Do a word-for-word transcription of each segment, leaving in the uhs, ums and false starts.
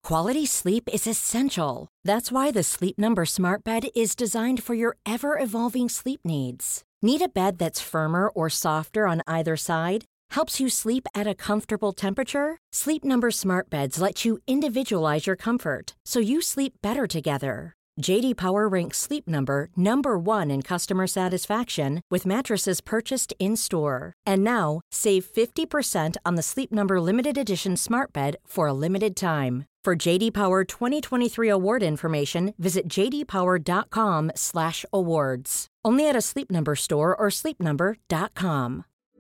Quality sleep is essential. That's why the Sleep Number Smart Bed is designed for your ever-evolving sleep needs. Need a bed that's firmer or softer on either side? Helps you sleep at a comfortable temperature? Sleep Number Smart Beds let you individualize your comfort, so you sleep better together. J D Power ranks Sleep Number number one in customer satisfaction with mattresses purchased in-store. And now, save fifty percent on the Sleep Number Limited Edition Smart Bed for a limited time. For J D Power twenty twenty-three award information, visit j d power dot com slash awards. Only at a Sleep Number store or sleep number dot com.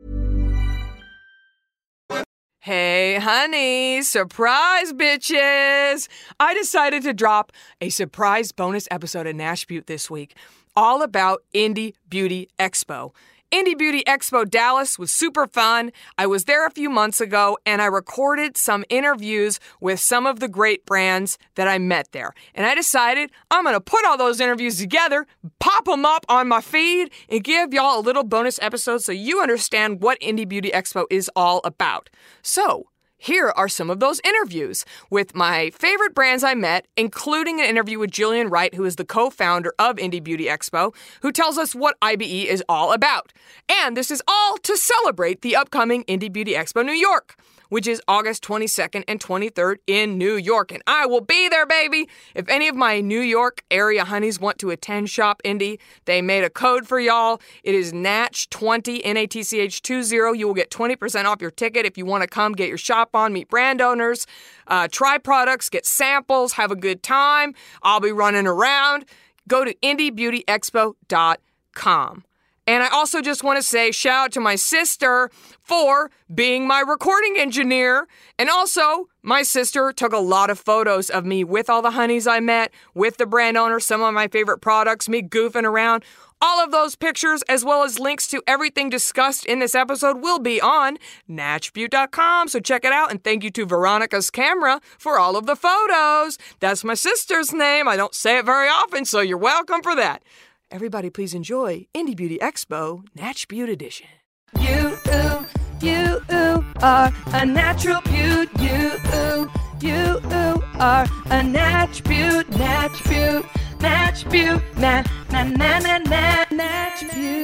Hey, honey, surprise, bitches! I decided to drop a surprise bonus episode of Natch Beaut this week, all about Indie Beauty Expo. Indie Beauty Expo Dallas was super fun. I was there a few months ago, and I recorded some interviews with some of the great brands that I met there. And I decided I'm going to put all those interviews together, pop them up on my feed, and give y'all a little bonus episode so you understand what Indie Beauty Expo is all about. So, here are some of those interviews with my favorite brands I met, including an interview with Jillian Wright, who is the co-founder of Indie Beauty Expo, who tells us what I B E is all about. And this is all to celebrate the upcoming Indie Beauty Expo New York, which is August twenty-second and twenty-third in New York. And I will be there, baby! If any of my New York area honeys want to attend Shop Indie, they made a code for y'all. It is Natch twenty, N A T C H twenty. You will get twenty percent off your ticket if you want to come get your shop on, meet brand owners, uh, try products, get samples, have a good time. I'll be running around. Go to indie beauty expo dot com. And I also just want to say shout out to my sister for being my recording engineer. And also, my sister took a lot of photos of me with all the honeys I met, with the brand owners, some of my favorite products, me goofing around. All of those pictures, as well as links to everything discussed in this episode, will be on natch beaut dot com. So check it out. And thank you to Veronica's Camera for all of the photos. That's my sister's name. I don't say it very often, so you're welcome for that. Everybody please enjoy Indie Beauty Expo Natch Beaut Edition. You, ooh, you, ooh, are a natural beaut. You, ooh, you, ooh, are a Natch Beaut. Natch Beaut, Natch Beaut, na, na, na, na, na, Natch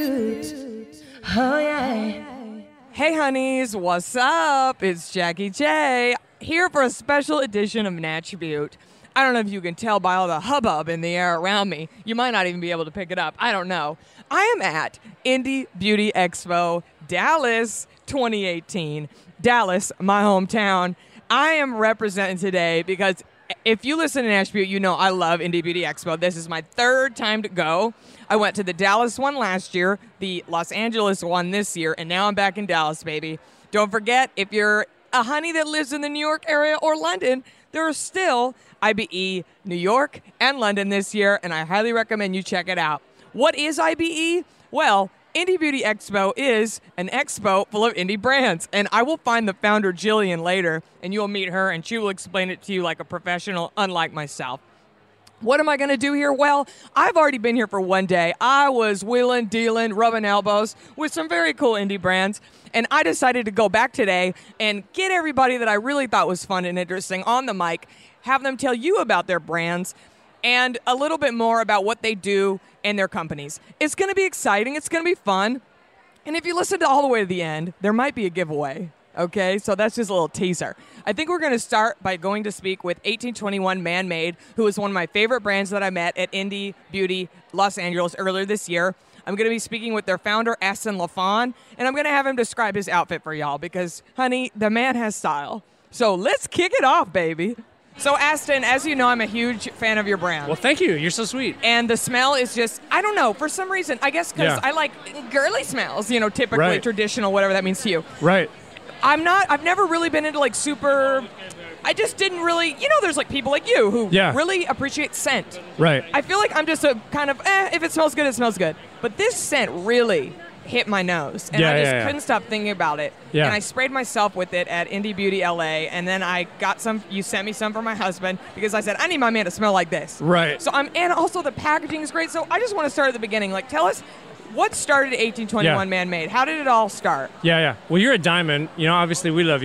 Beaut. Oh, yeah. Hey, honeys, what's up? It's Jackie J, here for a special edition of Natch Beaut. I don't know if you can tell by all the hubbub in the air around me. You might not even be able to pick it up. I don't know. I am at Indie Beauty Expo Dallas twenty eighteen. Dallas, my hometown. I am representing today because if you listen to Natch Beaut, you know I love Indie Beauty Expo. This is my third time to go. I went to the Dallas one last year, the Los Angeles one this year, and now I'm back in Dallas, baby. Don't forget, if you're a honey that lives in the New York area or London, there are still I B E New York and London this year, and I highly recommend you check it out. What is I B E? Well, Indie Beauty Expo is an expo full of indie brands, and I will find the founder, Jillian, later, and you'll meet her, and she will explain it to you like a professional, unlike myself. What am I going to do here? Well, I've already been here for one day. I was wheeling, dealing, rubbing elbows with some very cool indie brands, and I decided to go back today and get everybody that I really thought was fun and interesting on the mic, have them tell you about their brands, and a little bit more about what they do and their companies. It's going to be exciting. It's going to be fun. And if you listen to all the way to the end, there might be a giveaway. Okay, so that's just a little teaser. I think we're going to start by going to speak with eighteen twenty-one Man Made, who is one of my favorite brands that I met at Indie Beauty Los Angeles earlier this year. I'm going to be speaking with their founder, Aston LaFon, and I'm going to have him describe his outfit for y'all because, honey, the man has style. So let's kick it off, baby. So, Aston, as you know, I'm a huge fan of your brand. Well, thank you. You're so sweet. And the smell is just, I don't know, for some reason, I guess because Yeah. I like girly smells, you know, typically Right. traditional, whatever that means to you. Right. I'm not, I've never really been into like super, I just didn't really, you know, there's like people like you who Yeah. really appreciate scent. Right. I feel like I'm just a kind of, eh, if it smells good, it smells good. But this scent really hit my nose, and Yeah, I just yeah, yeah. couldn't stop thinking about it. Yeah. And I sprayed myself with it at Indie Beauty L A, and then I got some, you sent me some for my husband, because I said, I need my man to smell like this. Right. So I'm, and also the packaging is great, so I just want to start at the beginning. Like, tell us, what started eighteen twenty-one Yeah. Man Made? How did it all start? Yeah, yeah. Well, you're a diamond. You know, obviously we love you.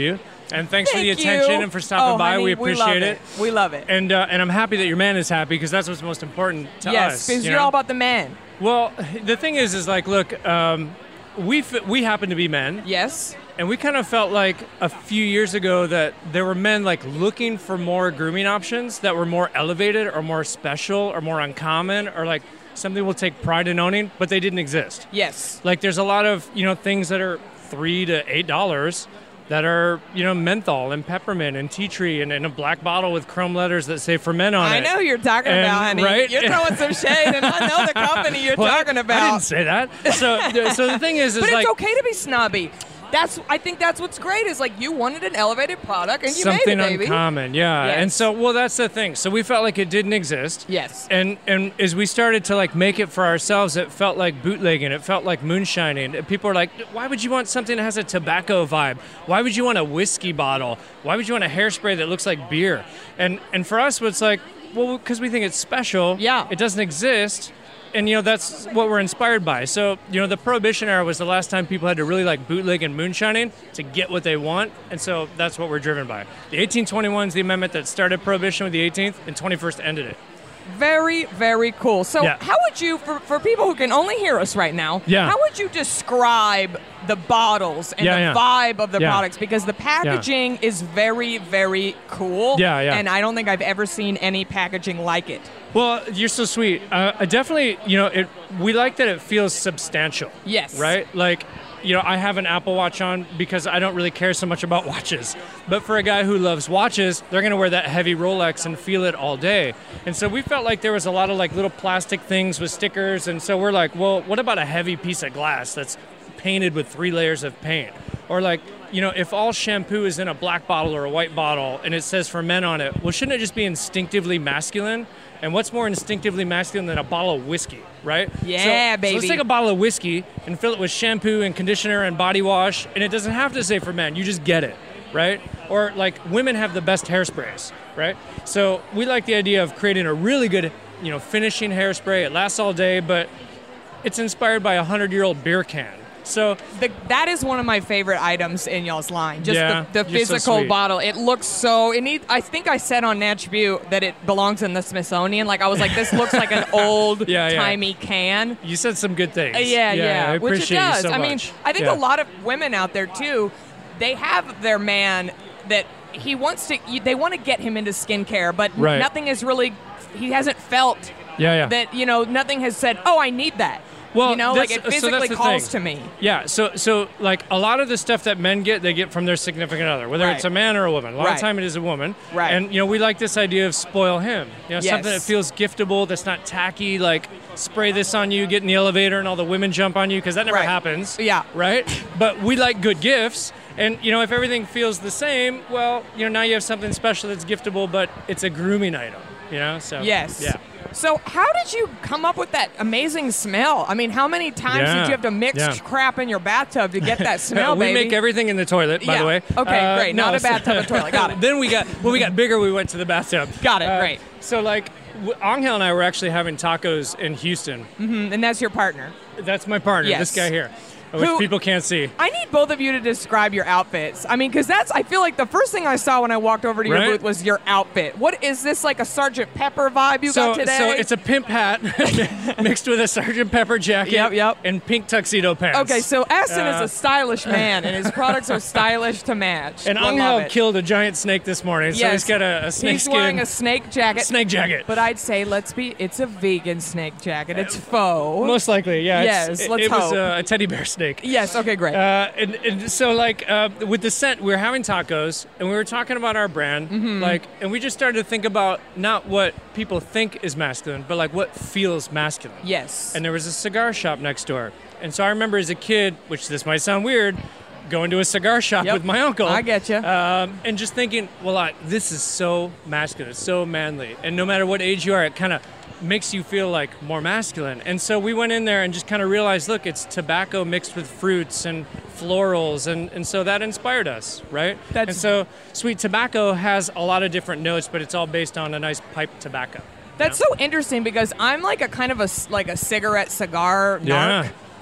And thanks Thank for the attention you. and for stopping oh, by. Honey, we we appreciate love it. it. We love it. And uh, and I'm happy that your man is happy because that's what's most important to yes, us. because you you're know? all about the man. Well, the thing is, is like, look, um, we f- we happen to be men. Yes. And we kind of felt like a few years ago that there were men like looking for more grooming options that were more elevated or more special or more uncommon or like something we'll take pride in owning, but they didn't exist. Yes. Like there's a lot of, you know, things that are three to eight dollars that are, you know, menthol and peppermint and tea tree and in a black bottle with chrome letters that say for men on I it. know who you're talking And- about, honey. right? You're throwing some shade, and I know the company you're What? talking about. I didn't say that. So, so the thing is, is But like it's okay to be snobby. That's I think that's what's great is like you wanted an elevated product and you something made it, baby. uncommon, yeah. Yes. And so, well, that's the thing. So we felt like it didn't exist. Yes. And and as we started to like make it for ourselves, it felt like bootlegging. It felt like moonshining. People are like, why would you want something that has a tobacco vibe? Why would you want a whiskey bottle? Why would you want a hairspray that looks like beer? And and for us, it's like, well, because we think it's special. Yeah. It doesn't exist. And, you know, that's what we're inspired by. So, you know, the Prohibition era was the last time people had to really, like, bootleg and moonshining to get what they want. And so that's what we're driven by. The eighteen twenty-one is the amendment that started Prohibition with the eighteenth, and twenty-first ended it. Very, very cool. So Yeah. how would you, for, for people who can only hear us right now, Yeah. how would you describe the bottles and Yeah, the yeah. vibe of the Yeah. products? Because the packaging is very, very cool. Yeah, yeah. And I don't think I've ever seen any packaging like it. Well, you're so sweet. Uh, I definitely, you know, it. we like that it feels substantial. Yes. Right? Like, you know, I have an Apple Watch on because I don't really care so much about watches. But for a guy who loves watches, they're going to wear that heavy Rolex and feel it all day. And so we felt like there was a lot of like little plastic things with stickers. And so we're like, well, what about a heavy piece of glass that's painted with three layers of paint? Or like, you know, if all shampoo is in a black bottle or a white bottle and it says for men on it, well, shouldn't it just be instinctively masculine? And what's more instinctively masculine than a bottle of whiskey, right? Yeah, so, baby. So let's take a bottle of whiskey and fill it with shampoo and conditioner and body wash, and it doesn't have to say for men. You just get it, right? Or like women have the best hairsprays, right? So we like the idea of creating a really good, you know, finishing hairspray. It lasts all day, but it's inspired by a hundred-year-old beer can. So The, that is one of my favorite items in y'all's line. Just Yeah, the, the you're so physical sweet. bottle. It looks so. It need, I think I said on Natch Butte that it belongs in the Smithsonian. Like I was like, this looks like an old Yeah, yeah. timey can. you said some good things. Uh, yeah, yeah, I which it appreciate you does. so I mean, much. I think Yeah. a lot of women out there too, they have their man that he wants to. They want to get him into skincare, but Right. nothing is really. He hasn't felt Yeah, yeah. that. You know, nothing has said, "Oh, I need that." Well, you know, like that's- it so that's physically the calls thing. to me. Yeah, so so like a lot of the stuff that men get, they get from their significant other, whether Right. it's a man or a woman. A lot Right. of time it is a woman. Right. And you know, we like this idea of spoil him. You know, Yes. something that feels giftable, that's not tacky, like spray this on you, get in the elevator and all the women jump on you, because that never Right. happens. Yeah. Right? But we like good gifts. And you know, if everything feels the same, well, you know, now you have something special that's giftable, but it's a grooming item. You know? So Yes. Yeah. So how did you come up with that amazing smell? I mean, how many times Yeah, did you have to mix yeah. crap in your bathtub to get that smell, we baby? make everything in the toilet, by Yeah. the way. Okay, Uh, great. Not a so- bathtub, a toilet. Got it. Then we got when we got bigger, we went to the bathtub. Got it, Uh, great. So like, w- Angel and I were actually having tacos in Houston. Mm, and that's your partner. That's my partner, Yes. this guy here, which Who- people can't see. I need both of you to describe your outfits. I mean, because that's, I feel like the first thing I saw when I walked over to your Right? booth was your outfit. What is this, like a Sergeant Pepper vibe you so, got today? so it's a pimp hat mixed with a Sergeant Pepper jacket Yep, yep. and pink tuxedo pants. Okay, so Aston Uh, is a stylish man, and his products are stylish to match. And I love Angel it. killed a giant snake this morning, so Yes. he's got a, a snake He's skin wearing a snake jacket. snake jacket. But I'd say, let's be, it's a vegan snake jacket. It's faux. Most likely, yeah. it's- Yes, it, let's it was hope. uh, a teddy bear snake. Yes, okay, great. Uh, and, and so, like, uh, with the scent, we were having tacos, and we were talking about our brand, Mm-hmm. like, and we just started to think about not what people think is masculine, but like what feels masculine. yes. And there was a cigar shop next door, and so I remember as a kid, which this might sound weird, going to a cigar shop Yep. with my uncle. I get you. Um, and just thinking, well, like, this is so masculine, it's so manly, and no matter what age you are, it kind of makes you feel like more masculine. And so we went in there and just kind of realized, look, it's tobacco mixed with fruits and florals, and, and so that inspired us, right? That's- and so Sweet Tobacco has a lot of different notes, but it's all based on a nice pipe tobacco. That's so interesting because I'm like a kind of a s- like a cigarette cigar narc. Yeah.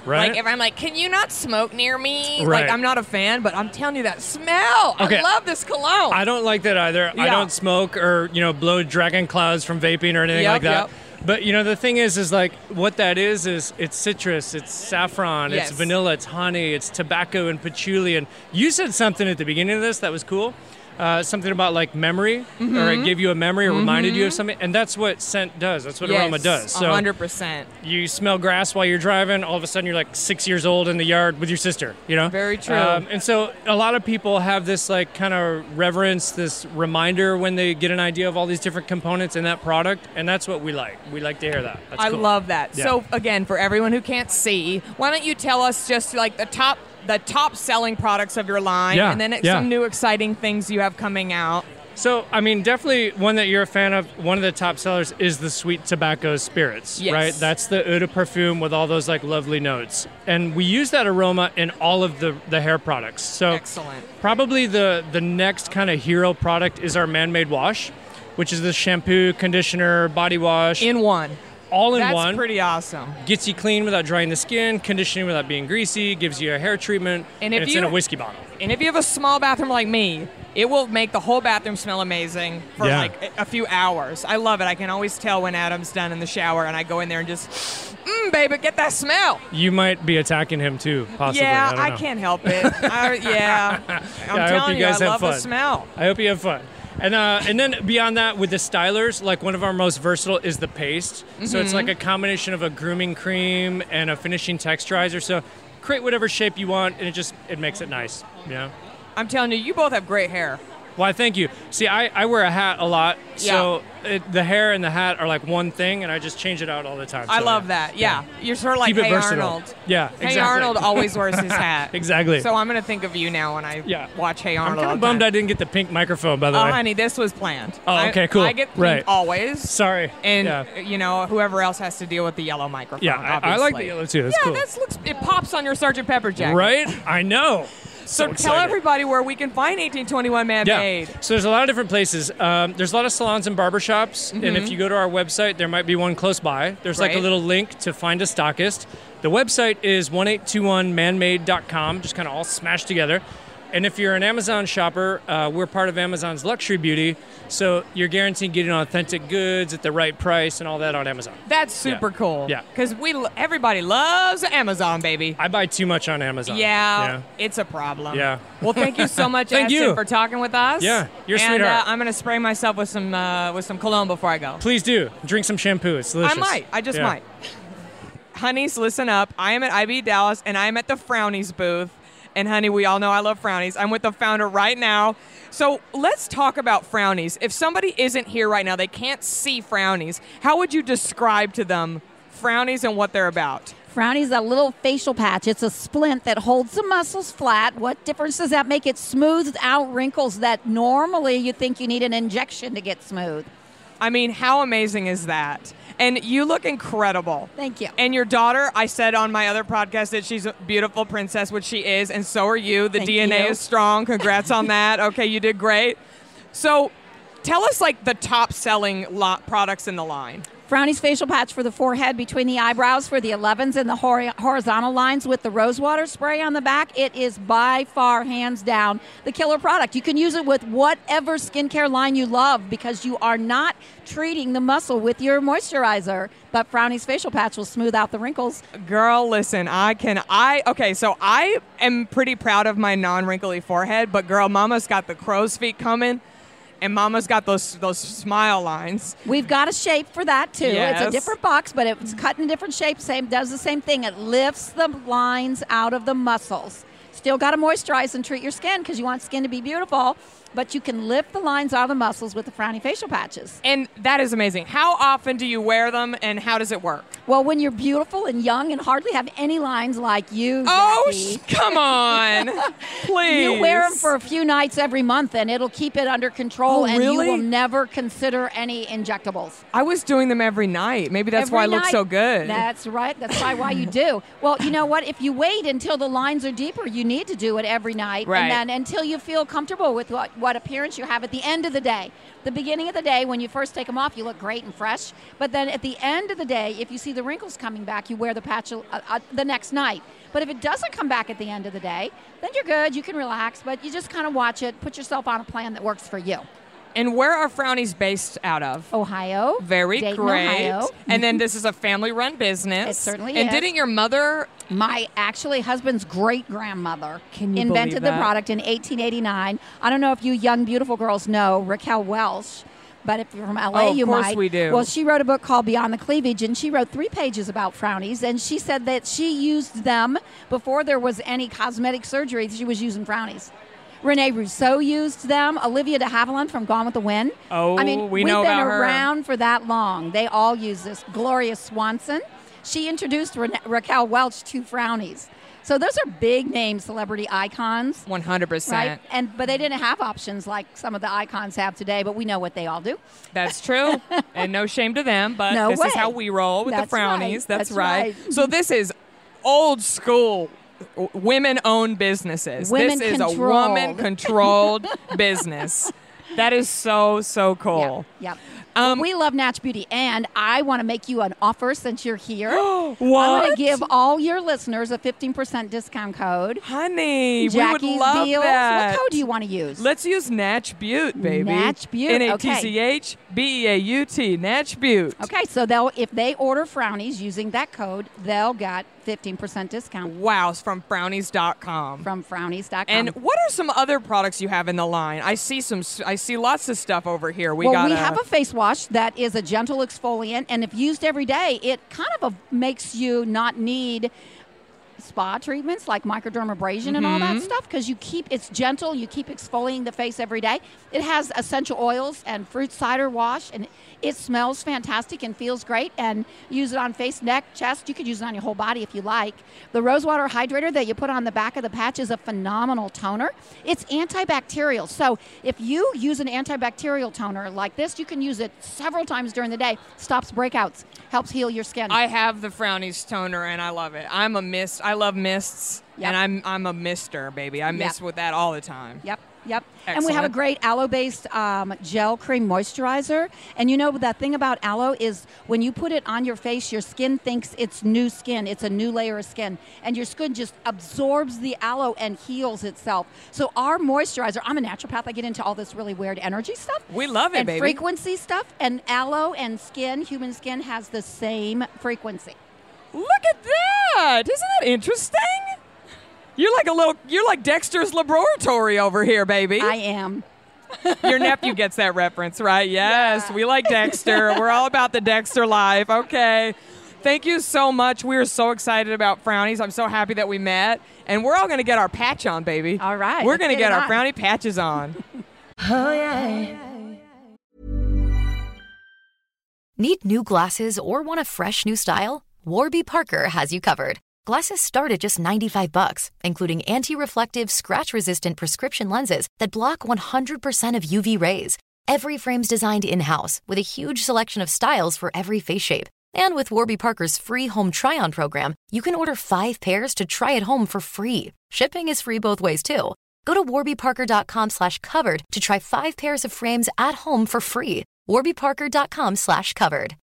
Right? Like, if I'm like, can you not smoke near me? Right. Like, I'm not a fan, but I'm telling you that smell. Okay. I love this cologne. I don't like that either. I Yeah. don't smoke or, you know, blow dragon clouds from vaping or anything Yep, like that. yep. But, you know, the thing is, is like what that is, is it's citrus, it's saffron, Yes. it's vanilla, it's honey, it's tobacco and patchouli. And you said something at the beginning of this that was cool. Uh, something about like memory, Mm-hmm. or it gave you a memory or reminded you of something. And that's what scent does. That's what yes, aroma does. So one hundred percent. you smell grass while you're driving, all of a sudden you're like six years old in the yard with your sister, you know? Very true. Um, and so a lot of people have this like kind of reverence, this reminder when they get an idea of all these different components in that product, and that's what we like. We like to hear that. That's I cool. love that. Yeah. So, again, for everyone who can't see, why don't you tell us just like the top the top selling products of your line, Yeah, and then yeah. some new exciting things you have coming out. So, I mean, definitely one that you're a fan of, one of the top sellers is the Sweet Tobacco Spirits, Yes. right? That's the eau de perfume with all those like lovely notes. And we use that aroma in all of the, the hair products. So Excellent. probably the, the next kind of hero product is our Man-Made Wash, which is the shampoo, conditioner, body wash, In one. all in That's one. pretty awesome. Gets you clean without drying the skin, conditioning without being greasy, gives you a hair treatment, And and, if it's you- in a whiskey bottle. And if you have a small bathroom like me, it will make the whole bathroom smell amazing for Yeah. like a a few hours. I love it. I can always tell when Adam's done in the shower, and I go in there and just, mmm, baby, get that smell. You might be attacking him too, possibly. yeah, I, don't know. can't help it. I, yeah, I'm I hope telling you guys I have love the fun. smell. I hope you have fun. And uh, and then beyond that, with the stylers, like one of our most versatile is the paste. So it's like a combination of a grooming cream and a finishing texturizer. So create whatever shape you want, and it just it makes it nice. You know. I'm telling you, you both have great hair. Why, thank you. See, I, I wear a hat a lot, so it, the hair and the hat are like one thing, and I just change it out all the time. I So, love yeah. that. Yeah. You're sort of like Keep it Hey versatile. Arnold. Yeah, Hey exactly. Arnold always wears his hat. Exactly. So I'm going to think of you now when I Yeah. watch Hey I'm Arnold. kind all of the bummed I time. didn't get the pink microphone, by the Oh, way. honey, this was planned. Oh, I- okay, cool. I get pink Right. always. Sorry. And, yeah, you know, whoever else has to deal with the yellow microphone. yeah I, I like the obviously. yellow too. That's yeah, cool. that looks. It pops on your Sergeant Pepper jacket. Right? I know. So, So tell excited. everybody where we can find eighteen twenty-one Man Made. Yeah. So there's a lot of different places. Um, there's a lot of salons and barbershops, and if you go to our website, there might be one close by. There's like a Great. little link to find a stockist. The website is one eight two one man made dot com, just kind of all smashed together. And if you're an Amazon shopper, uh, we're part of Amazon's Luxury Beauty, so you're guaranteed getting authentic goods at the right price and all that on Amazon. That's super Yeah. cool. Yeah. Because we everybody loves Amazon, baby. I buy too much on Amazon. Yeah, it's a problem. Yeah. Well, thank you so much, Thank Ashton, you. for talking with us. Yeah, you're a and, sweetheart. Uh, I'm gonna spray myself with some uh, with some cologne before I go. Please do. Drink some shampoo. It's delicious. I might. I just Yeah. might. Honeys, listen up. I am at I B Dallas, and I am at the Frownies booth. And honey, we all know I love Frownies. I'm with the founder right now. So let's talk about Frownies. If somebody isn't here right now, they can't see Frownies. How would you describe to them Frownies and what they're about? Frownies, a little facial patch. It's a splint that holds the muscles flat. What difference does that make? It smooths out wrinkles that normally you think you need an injection to get smooth. I mean, how amazing is that? And you look incredible. Thank you. And your daughter, I said on my other podcast that she's a beautiful princess, which she is, and so are you. The Thank D N A you. is strong. Congrats on that. Okay, you did great. So tell us, like, the top-selling lo- products in the line. Frownies facial patch for the forehead between the eyebrows for the elevens and the hori- horizontal lines with the rosewater spray on the back. It is by far, hands down, the killer product. You can use it with whatever skincare line you love because you are not treating the muscle with your moisturizer. But Frownies facial patch will smooth out the wrinkles. Girl, listen, I can, I, okay, so I am pretty proud of my non-wrinkly forehead, but girl, mama's got the crow's feet coming, and mama's got those those smile lines. We've got a shape for that too. Yes. It's a different box, but it's cut in different shapes. Same does the same thing. It lifts the lines out of the muscles. Still got to moisturize and treat your skin because you want skin to be beautiful, but you can lift the lines out of the muscles with the Frowny facial patches. And that is amazing. How often do you wear them, and how does it work? Well, when you're beautiful and young and hardly have any lines like you, Oh, Jackie, sh- come on. Please. you wear them for a few nights every month, and it'll keep it under control, Oh, and really? you will never consider any injectables. I was doing them every night. Maybe that's Every why I look night. so good. That's right. That's probably why you do. Well, you know what? If you wait until the lines are deeper, you need to do it every night. Right. And then until you feel comfortable with what, what appearance you have at the end of the day. The beginning of the day, when you first take them off, you look great and fresh. But then at the end of the day, if you see the wrinkles coming back, you wear the patch uh, uh, the next night. But if it doesn't come back at the end of the day, then you're good. You can relax, but you just kind of watch it. Put yourself on a plan that works for you. And where are Frownies based out of? Ohio. Very Dayton, great. Ohio. And then this is a family-run business. It certainly and is. And didn't your mother... My actually husband's great-grandmother Can you invented the believe that? product in eighteen eighty-nine. I don't know if you young, beautiful girls know Raquel Welch, but if you're from L A, Oh, of you course might. we do. Well, she wrote a book called Beyond the Cleavage, and she wrote three pages about Frownies, and she said that she used them before there was any cosmetic surgery. She was using Frownies. Renee Rousseau used them. Olivia de Havilland from Gone with the Wind. Oh, I mean, we we've know been about her. around for that long. They all use this. Gloria Swanson. She introduced Ra- Raquel Welch to Frownies. So those are big name celebrity icons. one hundred percent. Right? And but they didn't have options like some of the icons have today, but we know what they all do. That's true. And no shame to them, but No this way. is how we roll with That's the Frownies. right. That's, That's right. right. So this is old school w- women-owned businesses. Women this is a controlled. woman-controlled business. That is so, so cool. Yep. Um, we love Natch Beauty, and I want to make you an offer since you're here. What? I'm going to give all your listeners a fifteen percent discount code. Honey, Jackie's we would love Deals. that. What code do you want to use? Let's use Natch Butte, baby. Natch Butte, N A T C H B E A U T, Natch Butte. Okay, so they'll if they order Frownies using that code, they'll get fifteen percent discount Wow, it's from frownies dot com. from frownies dot com. And what are some other products you have in the line? I see some. I see lots of stuff over here. We well, got. we have a face wash that is a gentle exfoliant, and if used every day, it kind of a, makes you not need spa treatments like microdermabrasion and all that stuff because you keep it's gentle. You keep exfoliating the face every day. It has essential oils and fruit cider wash, and it smells fantastic and feels great. And use it on face, neck, chest. You could use it on your whole body if you like. The Rosewater Hydrator that you put on the back of the patch is a phenomenal toner. It's antibacterial. So if you use an antibacterial toner like this, you can use it several times during the day. Stops breakouts, helps heal your skin. I have the Frownies toner and I love it. I'm a mist. I love mists, Yep. and I'm I'm a mister, baby. I mist Yep. with that all the time. Yep, yep. And we have a Excellent. great aloe-based um, gel cream moisturizer. And you know, that thing about aloe is when you put it on your face, your skin thinks it's new skin. It's a new layer of skin. And your skin just absorbs the aloe and heals itself. So our moisturizer, I'm a naturopath. I get into all this really weird energy stuff. We love it, and baby. frequency stuff. And aloe and skin, human skin, has the same frequency. Look at that! Isn't that interesting? You're like a little. You're like Dexter's Laboratory over here, baby. I am. Your nephew gets that reference, right? Yes, we like Dexter. We're all about the Dexter life. Okay. Thank you so much. We are so excited about Frownies. I'm so happy that we met. And we're all going to get our patch on, baby. All right, We're let's going to get get it our on. Frownie patches on. Need new glasses or want a fresh new style? Warby Parker has you covered. Glasses start at just ninety-five bucks, including anti-reflective, scratch-resistant prescription lenses that block one hundred percent of U V rays. Every frame's designed in-house with a huge selection of styles for every face shape. And with Warby Parker's free home try-on program, you can order five pairs to try at home for free. Shipping is free both ways, too. Go to warbyparker.com slash covered to try five pairs of frames at home for free. warbyparker.com slash covered.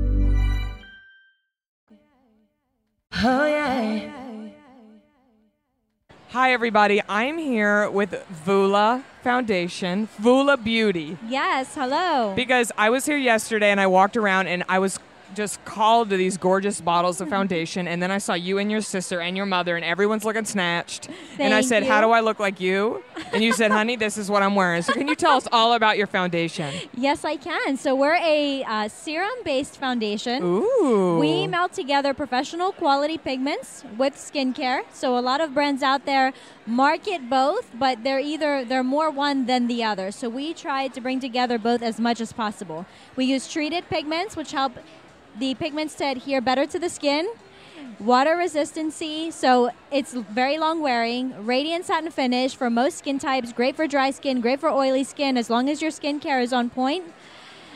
Hi, everybody. I'm here with Vula Foundation, Vula Beauty. Yes, hello. Because I was here yesterday and I walked around and I was just called to these gorgeous bottles of foundation, and then I saw you and your sister and your mother, and everyone's looking snatched. and I Thank said, you. how do I look like you? And you said, honey, this is what I'm wearing. So can you tell us all about your foundation? Yes, I can. So we're a uh, serum-based foundation. Ooh. We melt together professional quality pigments with skincare. So a lot of brands out there market both, but they're either they're more one than the other. So we try to bring together both as much as possible. We use treated pigments, which help the pigments to adhere better to the skin. Water resistancy, so it's very long wearing. Radiant satin finish for most skin types. Great for dry skin, great for oily skin, as long as your skincare is on point.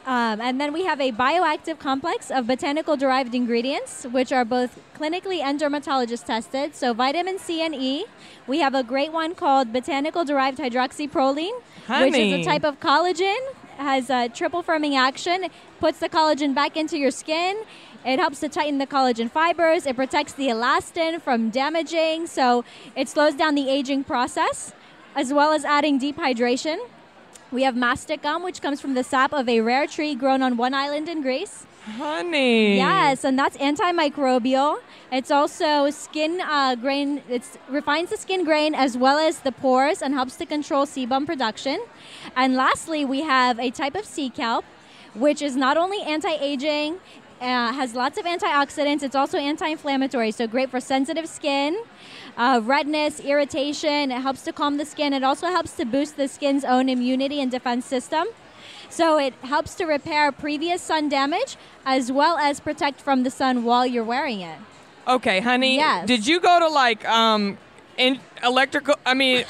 Um, and then we have a bioactive complex of botanical-derived ingredients, which are both clinically and dermatologist tested. So vitamin C and E. We have a great one called botanical-derived hydroxyproline, Honey. which is a type of collagen. Has a triple firming action, puts the collagen back into your skin. It helps to tighten the collagen fibers. It protects the elastin from damaging, so it slows down the aging process, as well as adding deep hydration. We have mastic gum, which comes from the sap of a rare tree grown on one island in Greece. Honey. Yes, and that's antimicrobial. It's also skin uh, grain. It refines the skin grain as well as the pores and helps to control sebum production. And lastly, we have a type of sea kelp, which is not only anti-aging, uh, has lots of antioxidants. It's also anti-inflammatory, so great for sensitive skin, uh, redness, irritation. It helps to calm the skin. It also helps to boost the skin's own immunity and defense system. So it helps to repair previous sun damage as well as protect from the sun while you're wearing it. Okay, honey. Yes. Did you go to like um in electrical I mean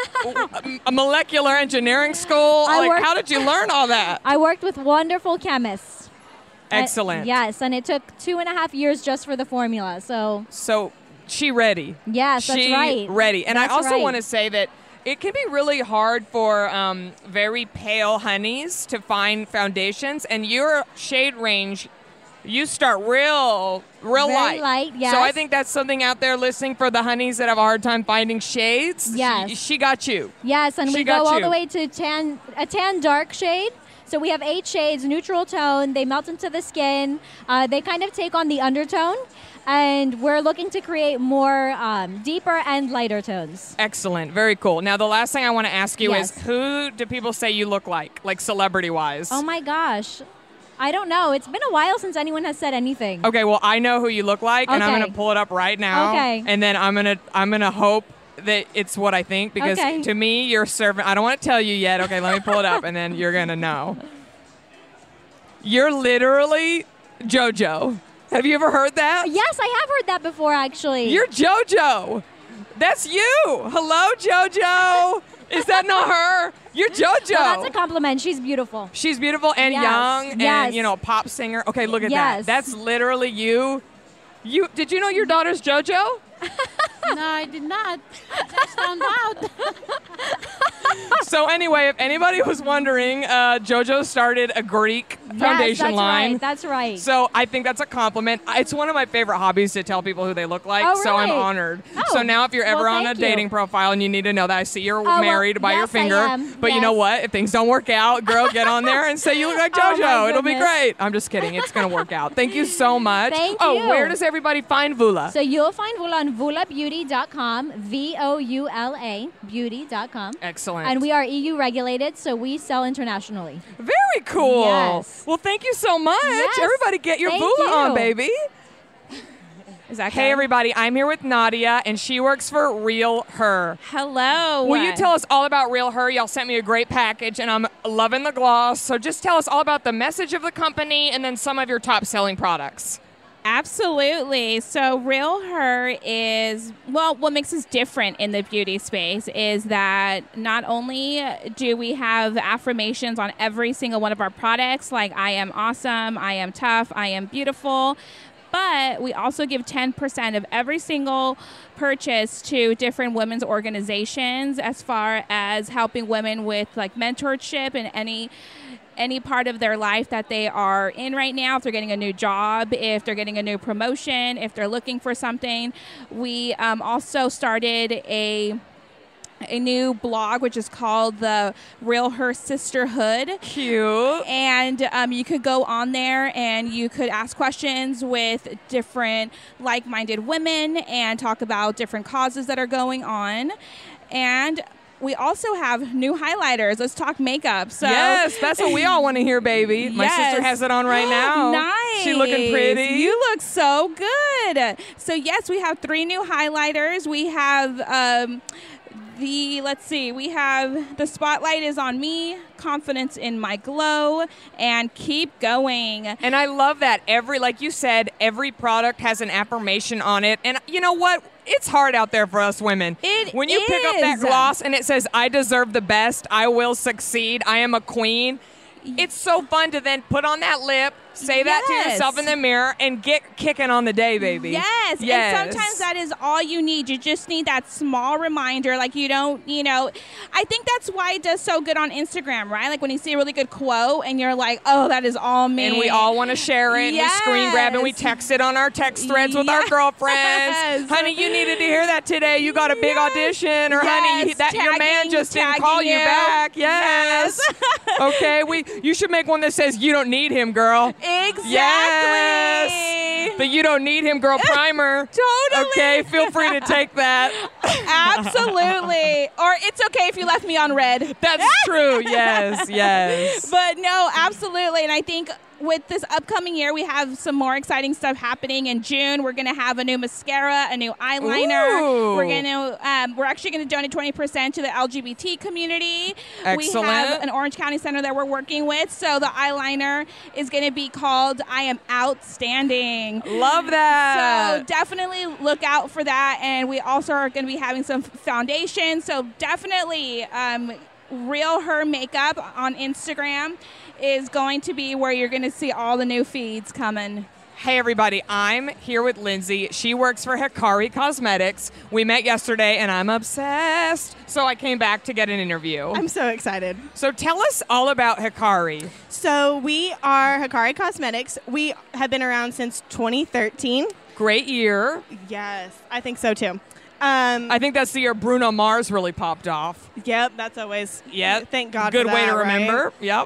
a molecular engineering school? I like worked- how did you learn all that? I worked with wonderful chemists. Excellent. Uh, yes, and it took two and a half years just for the formula. So So she ready. yes, that's she right. ready. And That's I also right. want to say that it can be really hard for um, very pale honeys to find foundations, and your shade range, you start real, real Very light. light, yes. So I think that's something out there listening for the honeys that have a hard time finding shades. Yes. She, she got you. Yes, and She we got go all you. the way to tan, a tan dark shade. So we have eight shades, neutral tone. They melt into the skin. Uh, they kind of take on the undertone, and we're looking to create more um, deeper and lighter tones. Excellent. Very cool. Now, the last thing I want to ask you Yes. is, who do people say you look like, like celebrity-wise? Oh my gosh, I don't know. It's been a while since anyone has said anything. Okay, well, I know who you look like, and I'm Okay. going to pull it up right now. Okay. And then I'm going to I'm going to hope that it's what I think, because Okay. to me, you're serving. I don't want to tell you yet. Okay, let me pull it up, and then you're going to know. You're literally JoJo. Have you ever heard that? Yes, I have heard that before, actually. You're JoJo. That's you. Hello, JoJo. Is that not her? You're JoJo. Well, that's a compliment. She's beautiful. She's beautiful and Yes, young and, yes. you know, pop singer. Okay, look at Yes. that. That's literally you. You did you know your daughter's JoJo? No, I did not. I just found out. So anyway, if anybody was wondering, uh, JoJo started a Greek foundation yes, that's line. right. That's right. So I think that's a compliment. It's one of my favorite hobbies to tell people who they look like. Oh, So I'm really? honored. Oh, So now if you're ever well, on a thank you. dating profile and you need to know that, I see you're well, married by your yes, I finger. am. But you know Yes. what? If things don't work out, girl, get on there and say you look like Oh, JoJo. my It'll be goodness. great. I'm just kidding. It's going to work out. Thank you so much. Thank oh, you. where does everybody find Vula? So you'll find Vula on vula beauty dot com, V O U L A, beauty dot com. Excellent. And we are E U regulated, so we sell internationally. Very cool. Yes. Well, thank you so much. Yes. Everybody get your Thank Vula you. on, baby. Is that Hey, good? everybody. I'm here with Nadia, and she works for Real Her. Hello. Will you tell us all about Real Her? Y'all sent me a great package, and I'm loving the gloss. So just tell us all about the message of the company and then some of your top-selling products. Absolutely. So Real Her is, well, what makes us different in the beauty space is that not only do we have affirmations on every single one of our products, like I am awesome, I am tough, I am beautiful, but we also give ten percent of every single purchase to different women's organizations as far as helping women with like mentorship and any any part of their life that they are in right now. If they're getting a new job, if they're getting a new promotion, if they're looking for something. We um, also started a a new blog, which is called the Real Her Sisterhood. Cute. And um, you could go on there and you could ask questions with different like-minded women and talk about different causes that are going on. And we also have new highlighters. Let's talk makeup. So yes, that's what we all want to hear, baby. My Yes. sister has it on right now. Nice. She looking pretty. You look so good. So yes, we have three new highlighters. We have um, the, let's see, we have the Spotlight is on Me, Confidence in My Glow, and Keep Going. And I love that. Every, like you said, every product has an affirmation on it. And you know what? It's hard out there for us women. It when you pick up that is. gloss and it says, I deserve the best, I will succeed, I am a queen. it's so fun to then put on that lip, say that to Yes. yourself in the mirror, and get kicking on the day, baby. Yes. Yes. And sometimes that is all you need. You just need that small reminder. Like you don't, you know, I think that's why it does so good on Instagram, right? Like when you see a really good quote and you're like, oh, that is all me. And we all want to share it. Yes. And we screen grab and we text it on our text threads with our Yes. girlfriends. Honey, you needed to hear that today. You got a big Yes. audition. Or Yes. honey, that your man Tagging- just didn't tagging call you, you. back. Yes. Okay, we you should make one that says you don't need him, girl. Exactly. Yes. The you don't need him, girl primer. Totally. Okay, feel free to take that. Absolutely. Or it's okay if you left me on red. That's true. Yes, yes. But no, absolutely. And I think with this upcoming year, we have some more exciting stuff happening. In June, we're going to have a new mascara, a new eyeliner. Ooh. We're going to, um, we're actually going to donate twenty percent to the L G B T community. Excellent. We have an Orange County Center that we're working with. So the eyeliner is going to be called I Am Outstanding. Love that. So definitely look out for that. And we also are going to be having some foundation. So definitely um, Real Her Makeup on Instagram is going to be where you're going to see all the new feeds coming. Hey everybody, I'm here with Lindsay. She works for Hikari Cosmetics. We met yesterday and I'm obsessed. So I came back to get an interview. I'm so excited. So tell us all about Hikari. So we are Hikari Cosmetics. We have been around since twenty thirteen. Great year. Yes, I think so too. Um, I think that's the year Bruno Mars really popped off. Yep, that's always. Yeah. Thank God. Good for way that, to remember. right? Yep.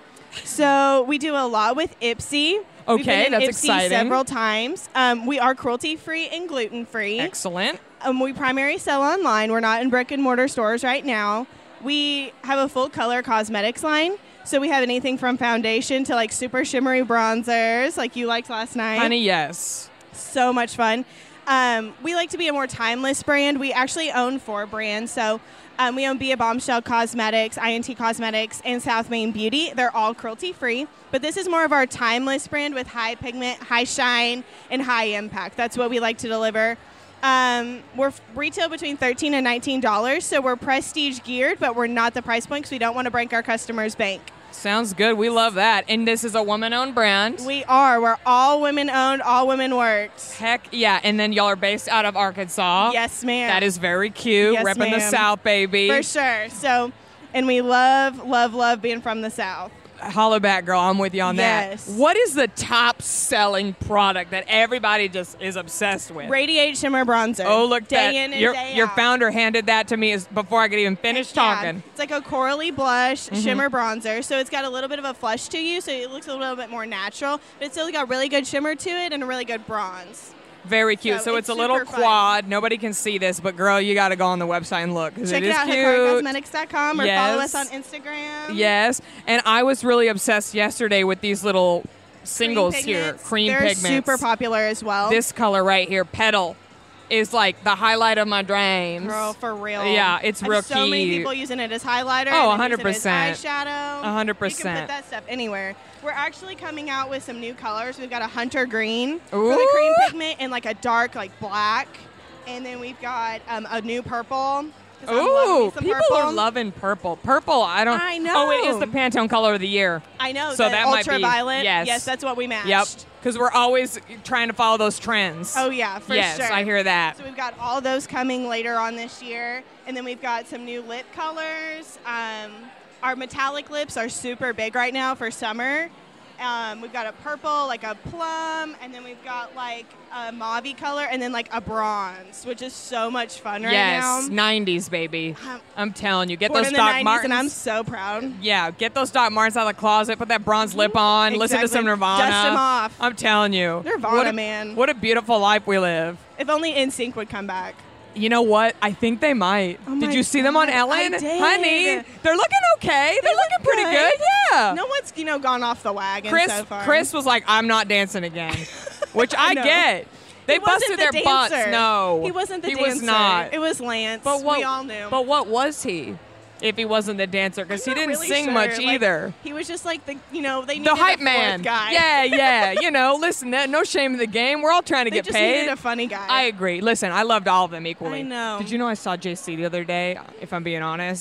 So we do a lot with Ipsy. We've Okay, been in that's Ipsy exciting. several times. Um, we are cruelty-free and gluten-free. Excellent. Um, we primarily sell online. We're not in brick and mortar stores right now. We have a full color cosmetics line. So we have anything from foundation to like super shimmery bronzers like you liked last night. Honey, yes. So much fun. Um, we like to be a more timeless brand. We actually own four brands. So um, we own Be a Bombshell Cosmetics, I N T Cosmetics, and South Main Beauty. They're all cruelty-free. But this is more of our timeless brand with high pigment, high shine, and high impact. That's what we like to deliver. Um, we're f- retail between thirteen dollars and nineteen dollars. So we're prestige geared, but we're not the price point because we don't want to break our customers' bank. Sounds good. We love that. And this is a woman-owned brand. We are. We're all women-owned, all women worked. Heck yeah. And then y'all are based out of Arkansas. Yes, ma'am. That is very cute. Yes, Repping the ma'am. South, baby. For sure. So, and we love, love, love being from the South. Holla back, girl. I'm with you on Yes. that. What is the top selling product that everybody just is obsessed with? Radiate Shimmer Bronzer. Oh, look, day that in and your, day your out. founder handed that to me as, before I could even finish Yeah. talking. It's like a corally blush Mm-hmm. shimmer bronzer. So it's got a little bit of a flush to you, so it looks a little bit more natural. But it's still got really good shimmer to it and a really good bronze. Very cute. So, So it's, it's a little super fun. quad. Nobody can see this, but girl, you got to go on the website and look because Check it it is out, cute. hikari cosmetics dot com, or follow Yes. us on Instagram. Yes, and I was really obsessed yesterday with these little singles Cream here, pigments. cream They're pigments. super popular as well. This color right here, Petal, is like the highlight of my dreams. Girl, for real. Yeah, it's I have real so many cute. people using it as highlighter. Oh, and then using it one hundred percent. as eyeshadow. one hundred You can percent. put that stuff anywhere. We're actually coming out with some new colors. We've got a hunter green Ooh. for the cream pigment and like a dark like black. And then we've got um, a new purple. 'cause I'm loving Ooh, me some people purple. are loving purple. Purple, I don't. I Oh, it is know. the Pantone color of the year. I know. So the that might be- ultraviolet. yes. Yes, that's what we matched. Yep. Because we're always trying to follow those trends. Oh yeah, for yes, sure. I hear that. So we've got all those coming later on this year, and then we've got some new lip colors. Um, our metallic lips are super big right now for summer. Um, we've got a purple, like a plum, and then we've got like a mauve color, and then like a bronze, which is so much fun right yes, now. nineties, baby. Um, I'm telling you, get Born those in the Doc nineties, Martens. and I'm so proud. Yeah, get those Doc Martens out of the closet, put that bronze lip on, listen to Exactly. some Nirvana. Dust 'em off. I'm telling you. Nirvana, what a, man. What a beautiful life we live. If only N Sync would come back. You know what? I think they might. Oh did my you see them on God, Ellen? I did. Honey, they're looking okay. They're, looking pretty good. good. Yeah. No one's, you know, gone off the wagon Chris, so far. Chris was like, I'm not dancing again, which I know. get. They He wasn't busted the their butts. dancer. No. He wasn't the he dancer. was not. It was Lance. But what, we all knew. But what was he if he wasn't the dancer? Because he I'm not didn't really sing sure. much Like, either. He was just like the, you know, they needed The hype a fourth man. guy. Yeah, yeah. You know, listen, no no shame in the game. We're all trying to They get just paid. needed a funny guy. I agree. Listen, I loved all of them equally. I know. Did you know I saw J C the other day, if I'm being honest?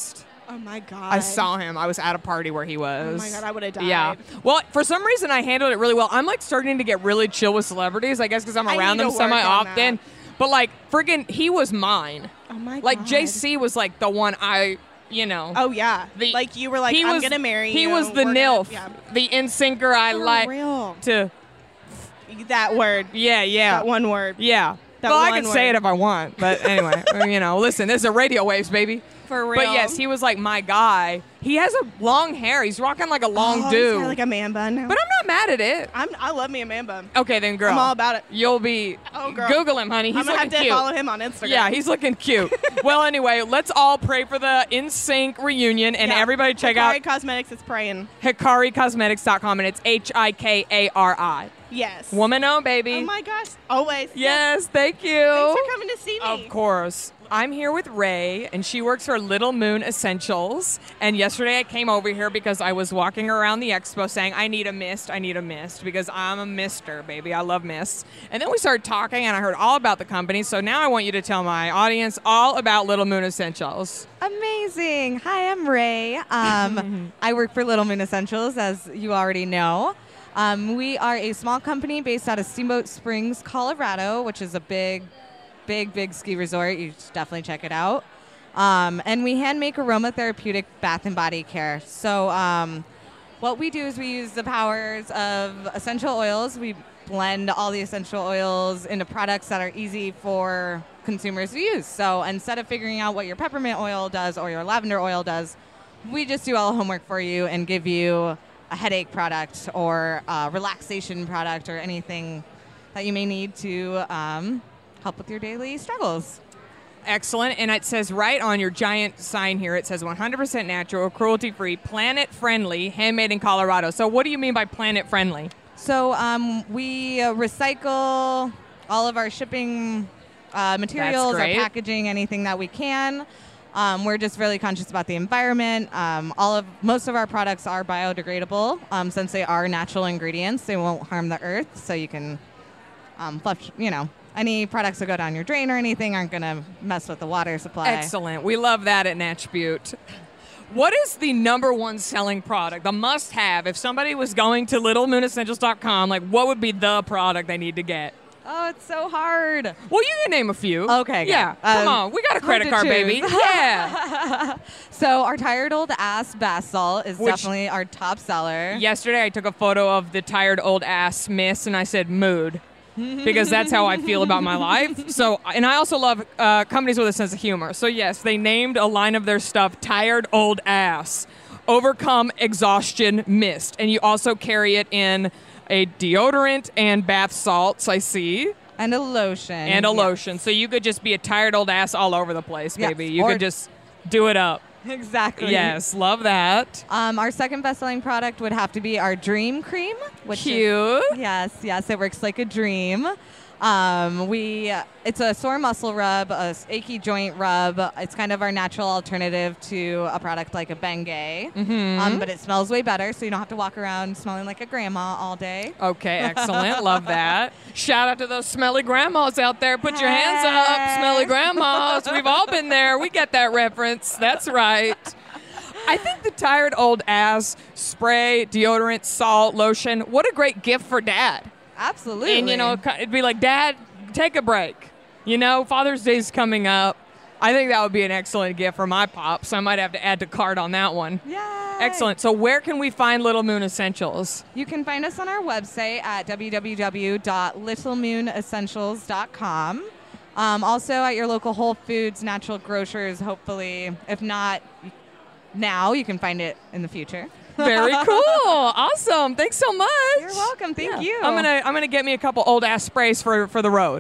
Oh, my God. I saw him. I was at a party where he was. Oh, my God. I would have died. Yeah. Well, for some reason, I handled it really well. I'm, like, starting to get really chill with celebrities, I guess, because I'm I around need them to work on semi-often. that. But, like, friggin', he was mine. Oh, my Like, God. J C was, like, the one I, you know. Oh, yeah. The- like, you were like, he I'm was- going to marry He you. was the We're gonna- nilf. yeah. The in-syncer I For like real. to, That word. yeah, yeah. That one word. Yeah. That well, I one can say word. it if I want. But anyway, you know, listen, this is a radio waves, baby. For real. But yes, he was like my guy. He has a long hair. He's rocking like a long oh, do. He's got like a man bun now. But I'm not mad at it. I'm, I love me a man bun. Okay, then, girl. I'm all about it. You'll be. Oh, girl. Google him, honey. He's I'm going to have looking to cute. follow him on Instagram. Yeah, he's looking cute. Well, anyway, let's all pray for the In Sync reunion, and Yeah. everybody check Hikari out Cosmetics is praying. Hikari Cosmetics dot com, and it's H I K A R I. Yes. Woman owned, baby. Oh, my gosh. Always. Yes, thank you. Thanks for coming to see me. Of course. I'm here with Ray, and she works for Little Moon Essentials. And yesterday I came over here because I was walking around the expo saying, I need a mist, I need a mist, because I'm a mister, baby. I love mists. And then we started talking, and I heard all about the company. So now I want you to tell my audience all about Little Moon Essentials. Amazing. Hi, I'm Ray. Um, I work for Little Moon Essentials, as you already know. Um, we are a small company based out of Steamboat Springs, Colorado, which is a big, big, big ski resort. You should definitely check it out. Um, and we hand make aromatherapeutic bath and body care. So um, what we do is we use the powers of essential oils. We blend all the essential oils into products that are easy for consumers to use. So instead of figuring out what your peppermint oil does or your lavender oil does, we just do all the homework for you and give you a headache product or a relaxation product or anything that you may need to um, help with your daily struggles. Excellent. And it says right on your giant sign here, it says one hundred percent natural, cruelty-free, planet-friendly, handmade in Colorado. So what do you mean by planet-friendly? So um, we uh, recycle all of our shipping uh, materials, our great. packaging, anything that we can. Um, we're just really conscious about the environment. Um, all of most of our products are biodegradable um, since they are natural ingredients. They won't harm the earth, so you can um, flush, you know, any products that go down your drain or anything aren't going to mess with the water supply. Excellent. We love that at Natch Butte. What is the number one selling product, the must-have? If somebody was going to little moon essentials dot com, like what would be the product they need to get? Oh, it's so hard. Well, you can name a few. Okay, Yeah. good. Come Um, on. We got a hard credit to card, choose. baby. Yeah. So our tired old ass bath salt is Which- definitely our top seller. Yesterday, I took a photo of the tired old ass miss, and I said mood. Because that's how I feel about my life. So, and I also love uh, companies with a sense of humor. So yes, they named a line of their stuff "Tired Old Ass," overcome exhaustion mist, and you also carry it in a deodorant and bath salts. I see, And a lotion. and a Yes. lotion. So you could just be a tired old ass all over the place, Yes, baby. You or- could just do it up. Exactly. Yes, love that. Um, our second best-selling product would have to be our Dream Cream, which Cute. Is, yes, yes, it works like a dream. Um, we it's a sore muscle rub, a s- achy joint rub. It's kind of our natural alternative to a product like a Bengay, Mm-hmm. um, but it smells way better, so you don't have to walk around smelling like a grandma all day. Okay, excellent. Love that. Shout out to those smelly grandmas out there. Put your hands up, Hey. smelly grandmas. We've all been there. We get that reference. That's right. I think the tired old ass spray, deodorant, salt, lotion, what a great gift for dad. Absolutely. And, you know, it'd be like, Dad, take a break. You know, Father's Day's coming up. I think that would be an excellent gift for my pops. I might have to add to cart on that one. Yay. Excellent. So where can we find Little Moon Essentials? You can find us on our website at w w w dot little moon essentials dot com. Um, also at your local Whole Foods, natural grocers, hopefully. If not now, you can find it in the future. Very cool. Awesome. Thanks so much. You're welcome. Thank you. I'm gonna I'm gonna get me a couple old ass sprays for for the road.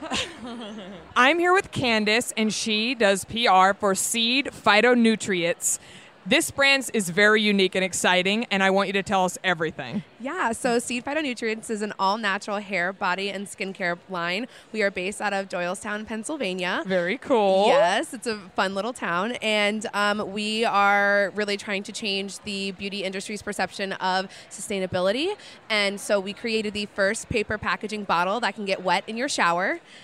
I'm here with Candace, and she does P R for Seed Phytonutrients. This brand is very unique and exciting, and I want you to tell us everything. Yeah, so Seed Phytonutrients is an all-natural hair, body, and skincare line. We are based out of Doylestown, Pennsylvania. Very cool. Yes, it's a fun little town, and um, we are really trying to change the beauty industry's perception of sustainability. And so we created the first paper packaging bottle that can get wet in your shower.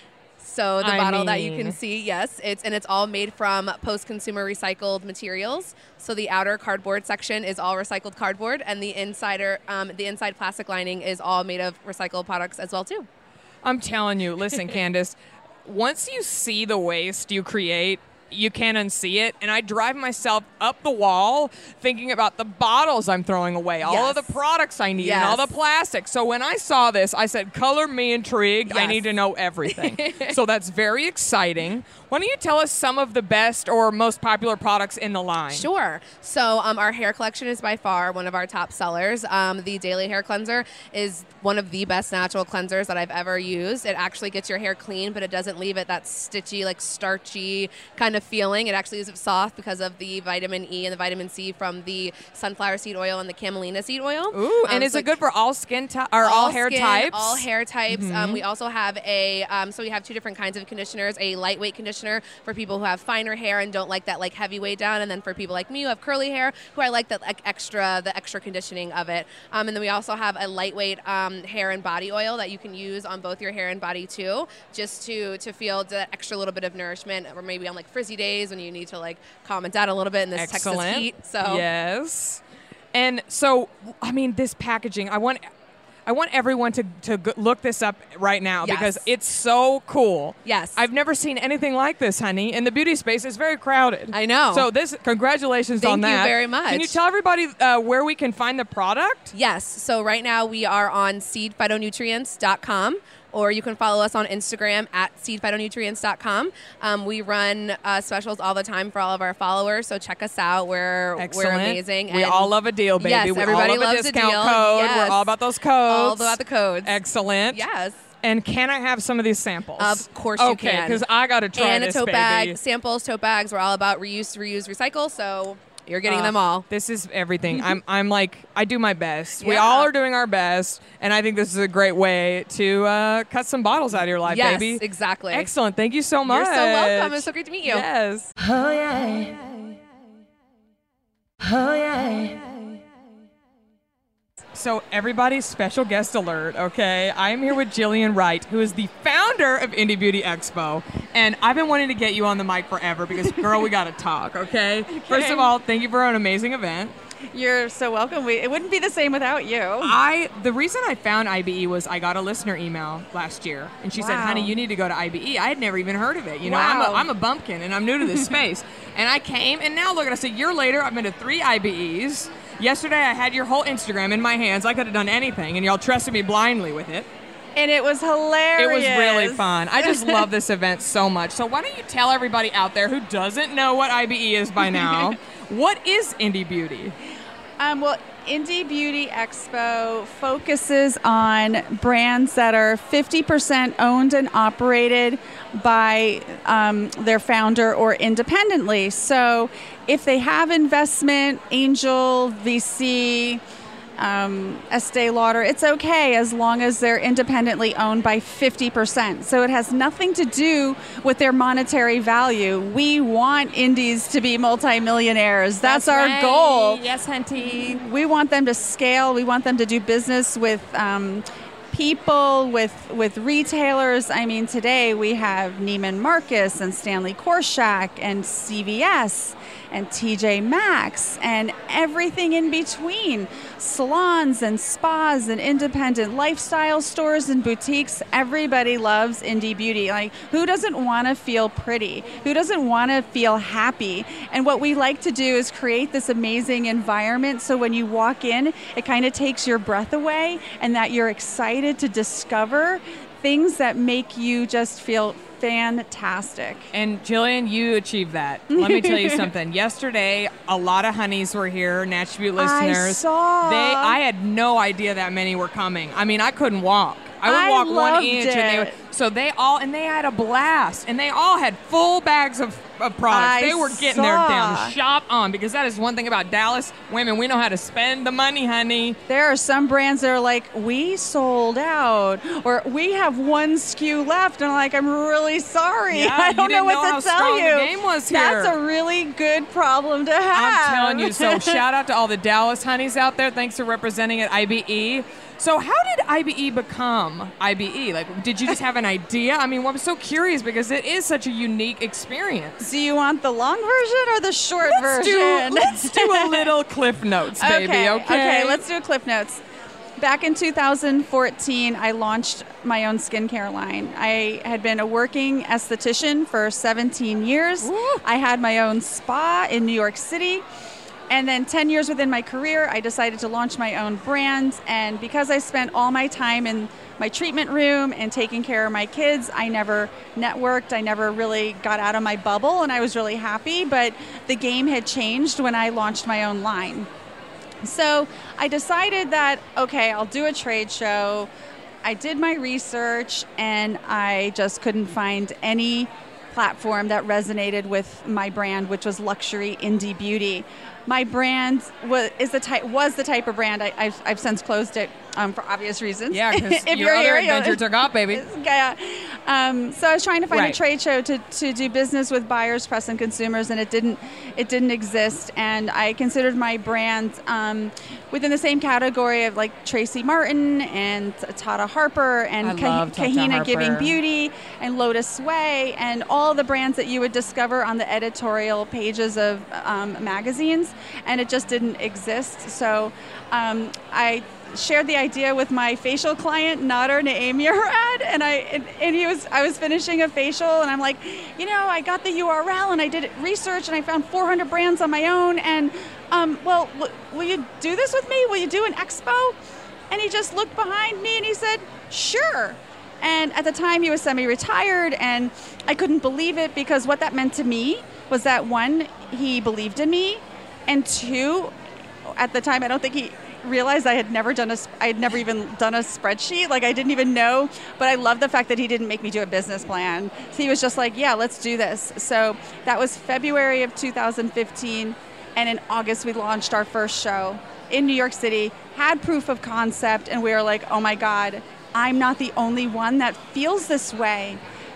So the I bottle that you mean- can see, yes, it's and it's all made from post-consumer recycled materials. So the outer cardboard section is all recycled cardboard, and the insider, um, the inside plastic lining is all made of recycled products as well too. I'm telling you, listen, Candace, once you see the waste you create, you can't unsee it. And I drive myself up the wall thinking about the bottles I'm throwing away, all Yes. of the products I need, Yes. and all the plastic. So when I saw this, I said, color me intrigued. I Yes. need to know everything. So that's very exciting. Why don't you tell us some of the best or most popular products in the line? Sure. So um, our hair collection is by far one of our top sellers. Um, the Daily Hair Cleanser is one of the best natural cleansers that I've ever used. It actually gets your hair clean, but it doesn't leave it that stitchy, like starchy kind of feeling. It actually leaves it soft because of the vitamin E and the vitamin C from the sunflower seed oil and the camelina seed oil. Ooh, Um, and is so it good for all skin ty- or all, hair skin, types? All hair types. Mhm. Um, we also have a, um, so we have two different kinds of conditioners, a lightweight conditioner for people who have finer hair and don't like that like heavy weight down, and then for people like me who have curly hair, who I like that like extra, the extra conditioning of it. Um, and then we also have a lightweight um, hair and body oil that you can use on both your hair and body too, just to to feel that extra little bit of nourishment, or maybe on like frizzy days when you need to like calm it down a little bit in this Excellent. Texas heat. So yes. And so, I mean, this packaging, I want I want everyone to, to g- look this up right now Yes. because it's so cool. Yes. I've never seen anything like this, honey, and the beauty space is very crowded. I know. So this, congratulations Thank on that. you very much. Can you tell everybody uh, where we can find the product? Yes. So right now we are on seed phytonutrients dot com, or you can follow us on Instagram at seed phytonutrients dot com. Um, we run uh, specials all the time for all of our followers, so check us out. We're Excellent. we're amazing. We And all love a deal, baby. Yes, we everybody all love loves a discount deal. code. Yes. We're all about those codes. All about the codes. Excellent. Yes. And can I have some of these samples? Of course you okay, can. because I got to try and this, a tote baby. bag, samples, tote bags. We're all about reuse, reuse, recycle. So you're getting Uh, them all. This is everything. I'm I'm like I do my best. We Yeah. all are doing our best, and I think this is a great way to uh, cut some bottles out of your life, Yes, baby. exactly. Excellent. Thank you so much. You're so welcome. It's so great to meet you. Yes. Oh yeah. Oh yeah. So everybody, special guest alert, okay? I am here with Jillian Wright, who is the founder of Indie Beauty Expo. And I've been wanting to get you on the mic forever because, girl, we got to talk, okay? First of all, thank you for an amazing event. You're so welcome. We, it wouldn't be the same without you. I the reason I found I B E was I got a listener email last year, and she said, Wow. "Honey, you need to go to I B E." I had never even heard of it. You know, Wow. I'm a, I'm a bumpkin, and I'm new to this space. And I came, and now look at us. A year later, I've been to three I B Es. Yesterday, I had your whole Instagram in my hands. I could have done anything, and y'all trusted me blindly with it. And it was hilarious. It was really fun. I just love this event so much. So why don't you tell everybody out there who doesn't know what I B E is by now, what is Indie Beauty? Um, well, Indie Beauty Expo focuses on brands that are fifty percent owned and operated by um, their founder or independently. So if they have investment, angel, V C, um, Estee Lauder, it's okay as long as they're independently owned by fifty percent. So it has nothing to do with their monetary value. We want indies to be multimillionaires. That's, That's our right. goal. Yes, hunty. We want them to scale. We want them to do business with um, people, with with retailers. I mean, today we have Neiman Marcus and Stanley Korshak and C V S and T J Maxx and everything in between. Salons and spas and independent lifestyle stores and boutiques. Everybody loves indie beauty. Like, who doesn't want to feel pretty? Who doesn't want to feel happy? And what we like to do is create this amazing environment so when you walk in, it kind of takes your breath away and that you're excited to discover things that make you just feel fantastic. And Jillian, you achieved that. Let me tell you something. Yesterday, a lot of honeys were here, Natch Butte listeners. I saw. They, I had no idea that many were coming. I mean, I couldn't walk. I would I walk one loved inch, and they it. would, so they all and they had a blast, and they all had full bags of, of products. I they were getting their saw. damn shop on because that is one thing about Dallas women. We know how to spend the money, honey. There are some brands that are like, we sold out, or we have one S K U left, and I'm like, I'm really sorry. Yeah, I you don't know didn't what know to how tell strong you. the game was here. That's a really good problem to have. I'm telling you. So shout out to all the Dallas honeys out there. Thanks for representing at I B E. So how did I B E become I B E? Like, did you just have an idea? I mean, well, I'm so curious because it is such a unique experience. Do you want the long version or the short let's version? Do, let's do a little Cliff Notes, baby, okay? Okay, okay let's do a Cliff Notes. Back in two thousand fourteen, I launched my own skincare line. I had been a working esthetician for seventeen years. Ooh. I had my own spa in New York City. And then ten years within my career, I decided to launch my own brand. And because I spent all my time in my treatment room and taking care of my kids, I never networked. I never really got out of my bubble, and I was really happy. But the game had changed when I launched my own line. So I decided that, okay, I'll do a trade show. I did my research, and I just couldn't find any platform that resonated with my brand, which was luxury indie beauty. My brand was is the type was the type of brand I, I've I've since closed it um, for obvious reasons. Yeah, because your you're other here, adventure took off, baby. Yeah. Um, so I was trying to find Right. a trade show to, to do business with buyers, press, and consumers, and it didn't it didn't exist. And I considered my brand um, within the same category of like Tracy Martin and Tata Harper and I Kah- love Tata Kahina Harper. Giving Beauty and Lotus Way and all the brands that you would discover on the editorial pages of um, magazines, and it just didn't exist. So um, I shared the idea with my facial client, Nader Naeem Murad, and I and, and he was I was finishing a facial, and I'm like, you know, I got the U R L and I did research and I found four hundred brands on my own, and um, well, w- will you do this with me? Will you do an expo? And he just looked behind me and he said, sure. And at the time he was semi-retired, and I couldn't believe it because what that meant to me was that one, he believed in me, and two, at the time I don't think he realized I had never done a, I had never even done a spreadsheet. Like I didn't even know, but I love the fact that he didn't make me do a business plan. So he was just like, yeah, let's do this. So that was February of two thousand fifteen. And in August, we launched our first show in New York City, had proof of concept. And we were like, oh my God, I'm not the only one that feels this way.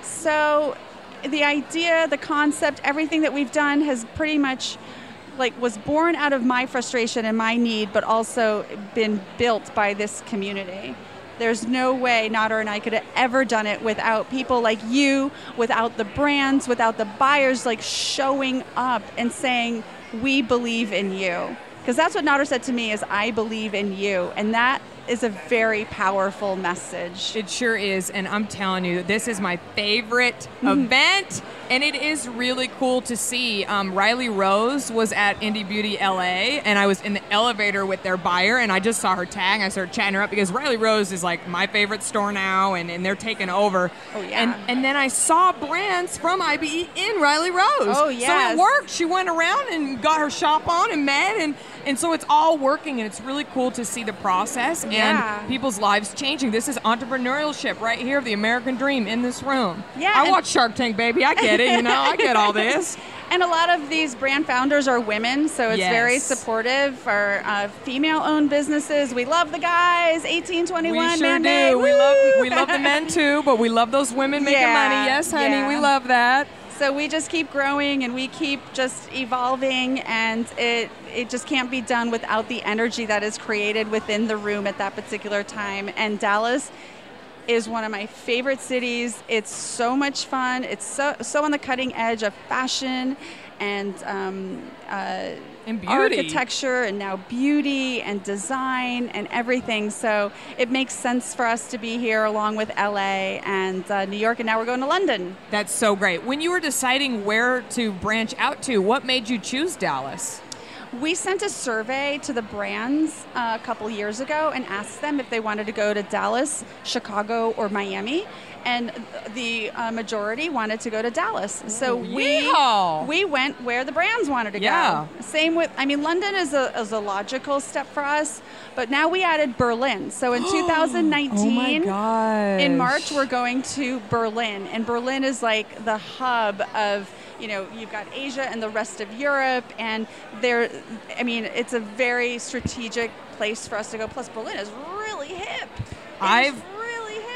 So the idea, the concept, everything that we've done has pretty much like was born out of my frustration and my need, but also been built by this community. There's no way Nader and I could have ever done it without people like you, without the brands, without the buyers like showing up and saying, we believe in you. Because that's what Nader said to me is, I believe in you. And that is a very powerful message. It sure is, and I'm telling you, this is my favorite Mhm. event, and it is really cool to see. Um, Riley Rose was at Indie Beauty L A, and I was in the elevator with their buyer, and I just saw her tag. I started chatting her up because Riley Rose is like my favorite store now, and, and they're taking over. Oh, yeah. And, and then I saw brands from I B E in Riley Rose. Oh, So yes. it worked. She went around and got her shop on and met, and, and so it's all working, and it's really cool to see the process. Yeah. And people's lives changing. This is entrepreneurship right here, the American dream in this room. Yeah, I and- watch Shark Tank, baby. I get it. You know, I get all this. And a lot of these brand founders are women, so it's Yes. very supportive for uh, female-owned businesses. We love the guys, eighteen twenty-one, We sure Mandate. do. We Woo! love we love the men too, but we love those women making Yeah, money. Yes, honey, yeah. we love that. So we just keep growing and we keep just evolving, and it it just can't be done without the energy that is created within the room at that particular time. And Dallas is one of my favorite cities. It's so much fun. It's so so on the cutting edge of fashion and um, uh, And beauty. architecture, and now beauty and design and everything. So it makes sense for us to be here along with L A and uh, New York, and now we're going to London. That's so great. When you were deciding where to branch out to, what made you choose Dallas? We sent a survey to the brands uh, a couple years ago and asked them if they wanted to go to Dallas, Chicago, or Miami. And the uh, majority wanted to go to Dallas. So we Yeehaw. we went where the brands wanted to Yeah. go. Same with, I mean, London is a, is a logical step for us, but now we added Berlin. So in two thousand nineteen, Oh my in gosh. March, we're going to Berlin. And Berlin is like the hub of, you know, you've got Asia and the rest of Europe, and there, I mean, it's a very strategic place for us to go. Plus, Berlin is really hip. It is I've really hip.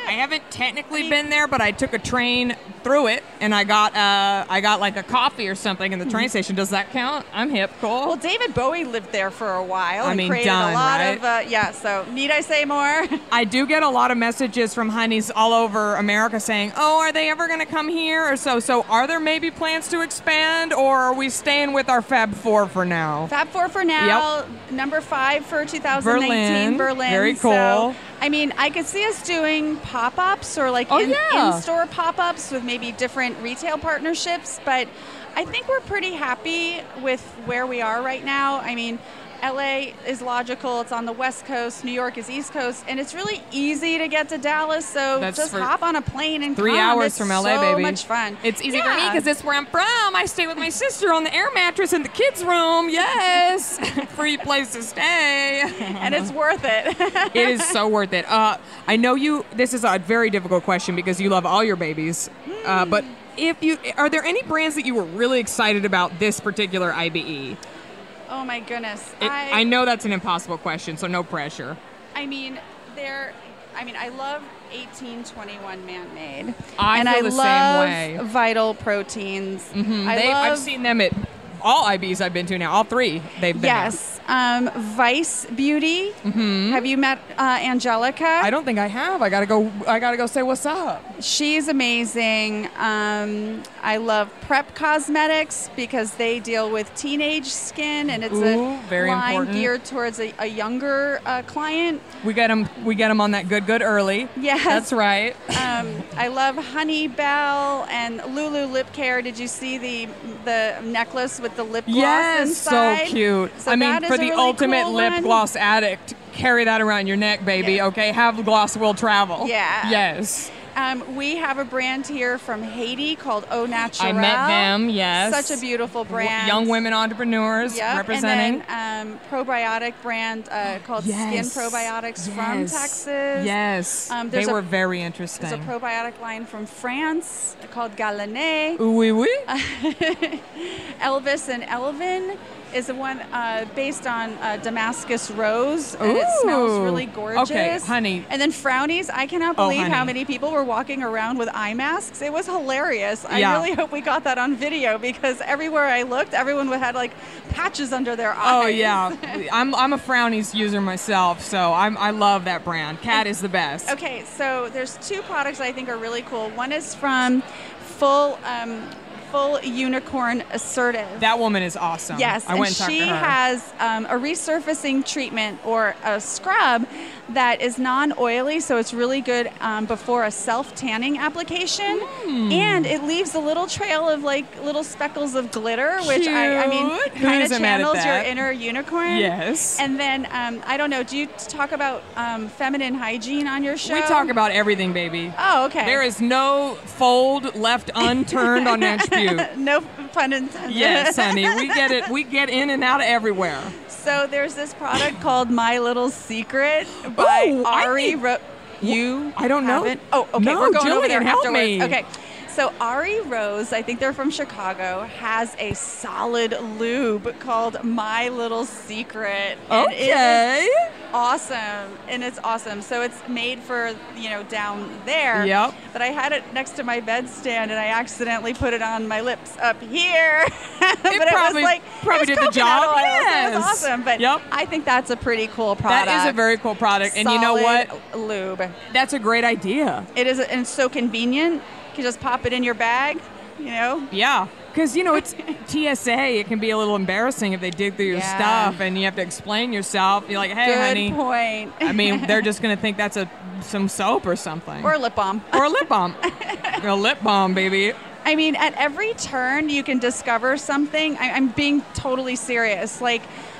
I haven't technically been there, but I took a train through it, and I got uh, I got like a coffee or something in the train station. Does that count? I'm hip. Cool. Well, David Bowie lived there for a while I and mean, created done, a lot right? of uh, yeah. So need I say more? I do get a lot of messages from honeys all over America saying, "Oh, are they ever going to come here?" or so. So, are there maybe plans to expand, or are we staying with our Fab Four for now? Fab Four for now. Yep. Number five for two thousand Berlin. nineteen. Berlin. Very cool. So, I mean, I could see us doing pop-ups or like oh, in, yeah. in-store pop-ups with maybe different retail partnerships, but I think we're pretty happy with where we are right now. I mean, L A is logical. It's on the West Coast. New York is East Coast. And it's really easy to get to Dallas. So That's just for hop on a plane and three come. hours It's from L A, so baby. much fun. It's easy yeah. for me because it's where I'm from. I stay with my sister on the air mattress in the kids' room. Yes. Free place to stay. And it's worth it. It is so worth it. Uh, I know you, this is a very difficult question because you love all your babies. Mm. Uh, but if you, are there any brands that you were really excited about this particular I B E? Oh my goodness. It, I, I know that's an impossible question, so no pressure. I mean, there. I mean, I love eighteen twenty-one Man-Made. I and feel I the love same way. Vital Proteins. Mm-hmm. I they, love, I've seen them at all I B Es I've been to now. All three they've been Yes. Um, Vice Beauty. Mm-hmm. Have you met uh, Angelica? I don't think I have. I gotta go. I gotta go say what's up. She's amazing. Um, I love Prep Cosmetics because they deal with teenage skin, and it's Ooh, a very line important. geared towards a, a younger uh, client. We get them. We get them on that good, good early. Yes, that's right. um, I love Honey Bell and Lulu Lip Care. Did you see the the necklace with the lip gloss yes, inside? so cute. So I mean, that is for a the really ultimate cool lip one. gloss addict, carry that around your neck, baby. Yeah. Okay, have gloss will travel. Yeah. Yes. Um, we have a brand here from Haiti called Au Naturel. I met them. Yes. Such a beautiful brand. Young women entrepreneurs Yep. representing. And then um, probiotic brand uh, called Yes. Skin Probiotics Yes. from Texas. Yes. Um, they there's a- were very interesting. There's a probiotic line from France called Galanet. Oui, oui. Elvis and Elvin is the one uh, based on uh, Damascus rose, and Ooh. it smells really gorgeous. Okay, honey. And then Frownies, I cannot Oh, believe how honey. many people were walking around with eye masks. It was hilarious. I Yeah. really hope we got that on video because everywhere I looked, everyone had like patches under their eyes. Oh yeah, I'm I'm a Frownies user myself, so I'm I love that brand. Cat is the best. Okay, so there's two products I think are really cool. One is from Full um, Full Unicorn Assertive. That woman is awesome. Yes, I and went and talked she to her. has um, a resurfacing treatment or a scrub that is non-oily, so it's really good um, before a self-tanning application, Mm. and it leaves a little trail of like little speckles of glitter, which I, I mean, Cute. Who kind of isn't mad at channels your that? inner unicorn. Yes. And then um, I don't know. Do you talk about um, feminine hygiene on your show? We talk about everything, baby. Oh, okay. There is no fold left unturned on Natch Butte. No pun intended. Yes, honey. We get it. We get in and out of everywhere. So there's this product called My Little Secret by Ooh, I Ari. need- Ro- you I don't know. haven't? Oh, okay. No, We're going over Jillian, there help afterwards. me. Okay. So Ari Rose, I think they're from Chicago, has a solid lube called My Little Secret. And it Okay. is awesome. And it's awesome. So it's made for, you know, down there. Yep. But I had it next to my bedstand and I accidentally put it on my lips up here. but it probably- was like probably it was did the coconut job. oil, so Yes. it was awesome. But Yep. I think that's a pretty cool product. That is a very cool product. And you know what? Solid lube. That's a great idea. It is, and it's so convenient. You can just pop it in your bag, you know. Yeah. Because, you know, it's T S A. It can be a little embarrassing if they dig through your Yeah. stuff and you have to explain yourself. You're like, hey, Good honey. point. I mean, they're just going to think that's a some soap or something. Or a lip balm. Or a lip balm. A lip balm, baby. I mean, at every turn, you can discover something. I, I'm being totally serious. Like,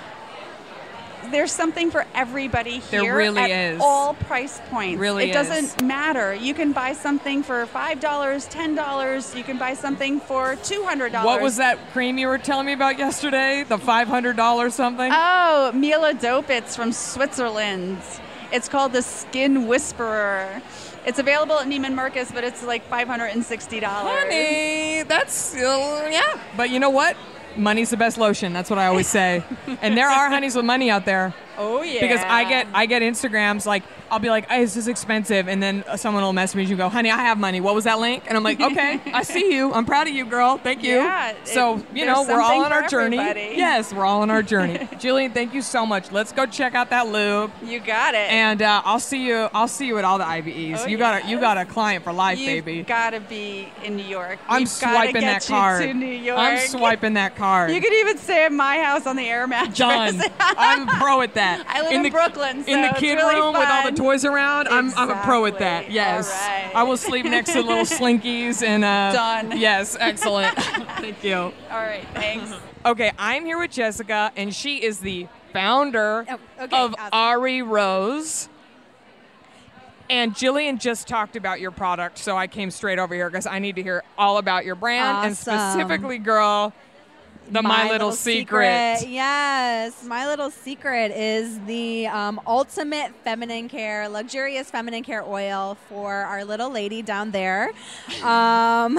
there's something for everybody There here really at is. all price points. Really it doesn't is. matter. You can buy something for five dollars, ten dollars. You can buy something for two hundred dollars. What was that cream you were telling me about yesterday? The five hundred dollars something? Oh, Mila Dopitz from Switzerland. It's called the Skin Whisperer. It's available at Neiman Marcus, but it's like five hundred sixty dollars. Honey, that's, uh, yeah. But you know what? Money's the best lotion. That's what I always say. And there are honeys with money out there. Oh yeah. Because I get I get Instagrams like I'll be like, hey, this is expensive, and then someone will message me and you go, honey, I have money. What was that link? And I'm like, okay, I see you. I'm proud of you, girl. Thank you. Yeah, so it, you know we're all on for our journey. everybody. Yes, we're all on our journey. Jillian, thank you so much. Let's go check out that lube. You got it. And uh, I'll see you. I'll see you at all the I B Es. Oh, you got a yes. you got a client for life, You've baby. got to be in New York. I'm We've gotta swiping get that you card. To New York. I'm swiping that card. You could even stay at my house on the air mattress. Done. I'm a pro at that. I live in in, the, Brooklyn, so in the it's kid really room with all the fun. toys around. I'm I'm a pro at that. Exactly. Yes. All right. I will sleep next to little slinkies and uh. Done. Yes. Excellent. Thank you. All right. Thanks. Okay, I'm here with Jessica, and she is the founder Oh, okay, of awesome. Ari Rose. And Jillian just talked about your product, so I came straight over here because I need to hear all about your brand and Awesome. specifically, girl, the My, Little, Secret. Yes, My Little Secret is the um, ultimate feminine care, luxurious feminine care oil for our little lady down there. Um,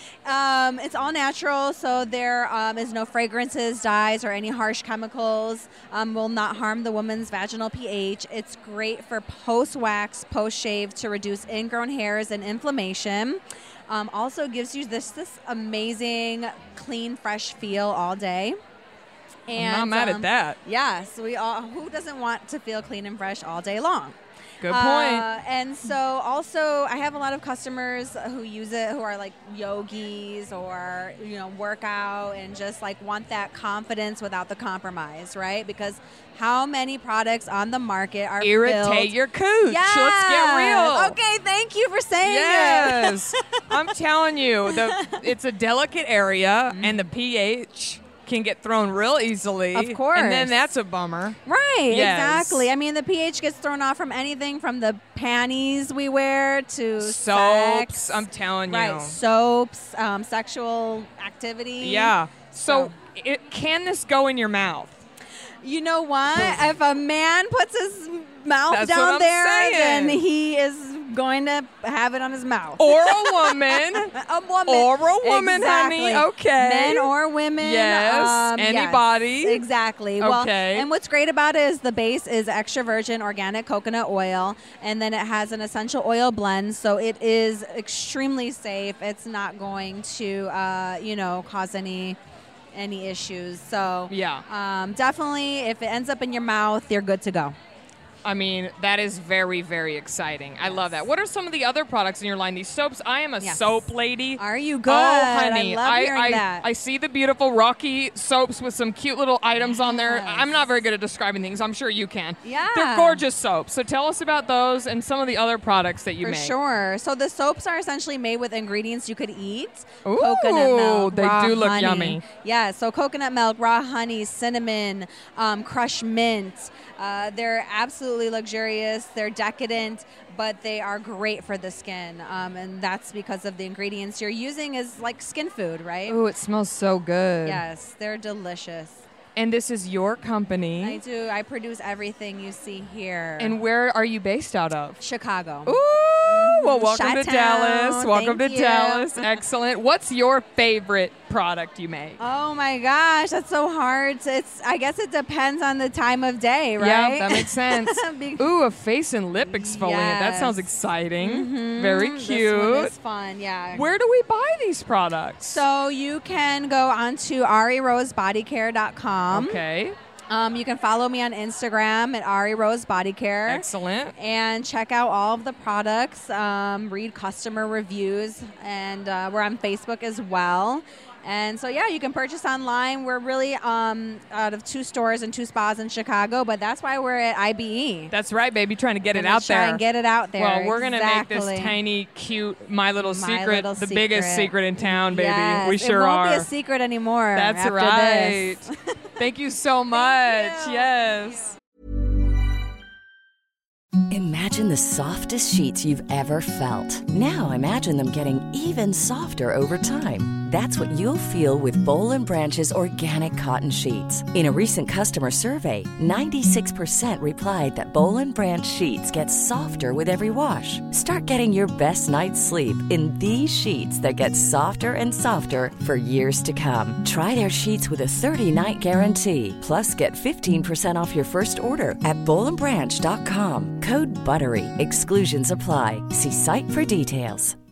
um, it's all natural, so there um, is no fragrances, dyes, or any harsh chemicals. Um, will not harm the woman's vaginal pH. It's great for post-wax, post-shave to reduce ingrown hairs and inflammation. Um, also gives you this this amazing, clean, fresh feel all day. And, I'm not mad um, at that. Yes, we all. Who doesn't want to feel clean and fresh all day long? Good point. Uh, and so also, I have a lot of customers who use it who are like yogis or you know work out and just like want that confidence without the compromise, right? Because how many products on the market are Irritate filled? your cooch. Yes. Let's get real. Okay, thank you for saying it. Yes. I'm telling you, the it's a delicate area, and the pH can get thrown real easily. Of course. And then that's a bummer. Right, Yes. exactly. I mean, the pH gets thrown off from anything from the panties we wear to Soaps, sex. I'm telling you. Right, soaps, um, sexual activity. Yeah. So, it, can this go in your mouth? You know what? If a man puts his mouth That's down what I'm there, saying. then he is going to have it on his mouth. Or a woman. a woman. Or a woman, exactly. honey. Okay. Men or women. Yes. um, yes, Anybody. exactly. Well, Okay. and what's great about it is the base is extra virgin organic coconut oil, and then it has an essential oil blend, so it is extremely safe. It's not going to, uh, you know, cause any any issues. So Yeah. um, definitely, if it ends up in your mouth, you're good to go. I mean, that is very, very exciting. I love that. What are some of the other products in your line? These soaps. I am a Yes. soap lady. Are you good? Oh, honey. I love hearing I, that. I see the beautiful Rocky soaps with some cute little items on there. I'm not very good at describing things. I'm sure you can. Yeah. They're gorgeous soaps. So tell us about those and some of the other products that you For make. sure. So the soaps are essentially made with ingredients you could eat. Ooh, coconut milk, they raw do look honey. yummy. Yeah, so coconut milk, raw honey, cinnamon, um, crushed mint. Uh, they're absolutely luxurious. They're decadent, but they are great for the skin. Um, and that's because of the ingredients you're using is like skin food, right? Ooh, it smells so good. Yes, they're delicious. And this is your company. I do. I produce everything you see here. And where are you based out of? Chicago. Ooh, well, welcome to Chi-town. Dallas. Welcome Thank to you. Dallas. Excellent. What's your favorite product you make? Oh my gosh, that's so hard. to- It's. I guess it depends on the time of day, right? Yeah, that makes sense. Be- Ooh, a face and lip exfoliant. That sounds Yes. exciting. Mhm. Very This cute. one is fun. Yeah. Where do we buy these products? So you can go onto ari rose body care dot com. Okay. Um, you can follow me on Instagram at Ari Rose Body Care. Excellent. And check out all of the products. Um, read customer reviews, and uh, we're on Facebook as well. And so, yeah, you can purchase online. We're really um, out of two stores and two spas in Chicago, but that's why we're at I B E. That's right, baby. Trying to get it Gonna out try there. and get it out there. Well, we're going to make Exactly. this tiny, cute My Little My Secret Little the biggest Secret. secret in town, baby. Yes, We sure it won't are. be a secret anymore. That's after right. this. Thank you so much. Yes. Imagine the softest sheets you've ever felt. Now imagine them getting even softer over time. That's what you'll feel with Bowl and Branch's organic cotton sheets. In a recent customer survey, ninety-six percent replied that Bowl and Branch sheets get softer with every wash. Start getting your best night's sleep in these sheets that get softer and softer for years to come. Try their sheets with a thirty-night guarantee. Plus, get fifteen percent off your first order at bowl and branch dot com. Code BUTTERY. Exclusions apply. See site for details.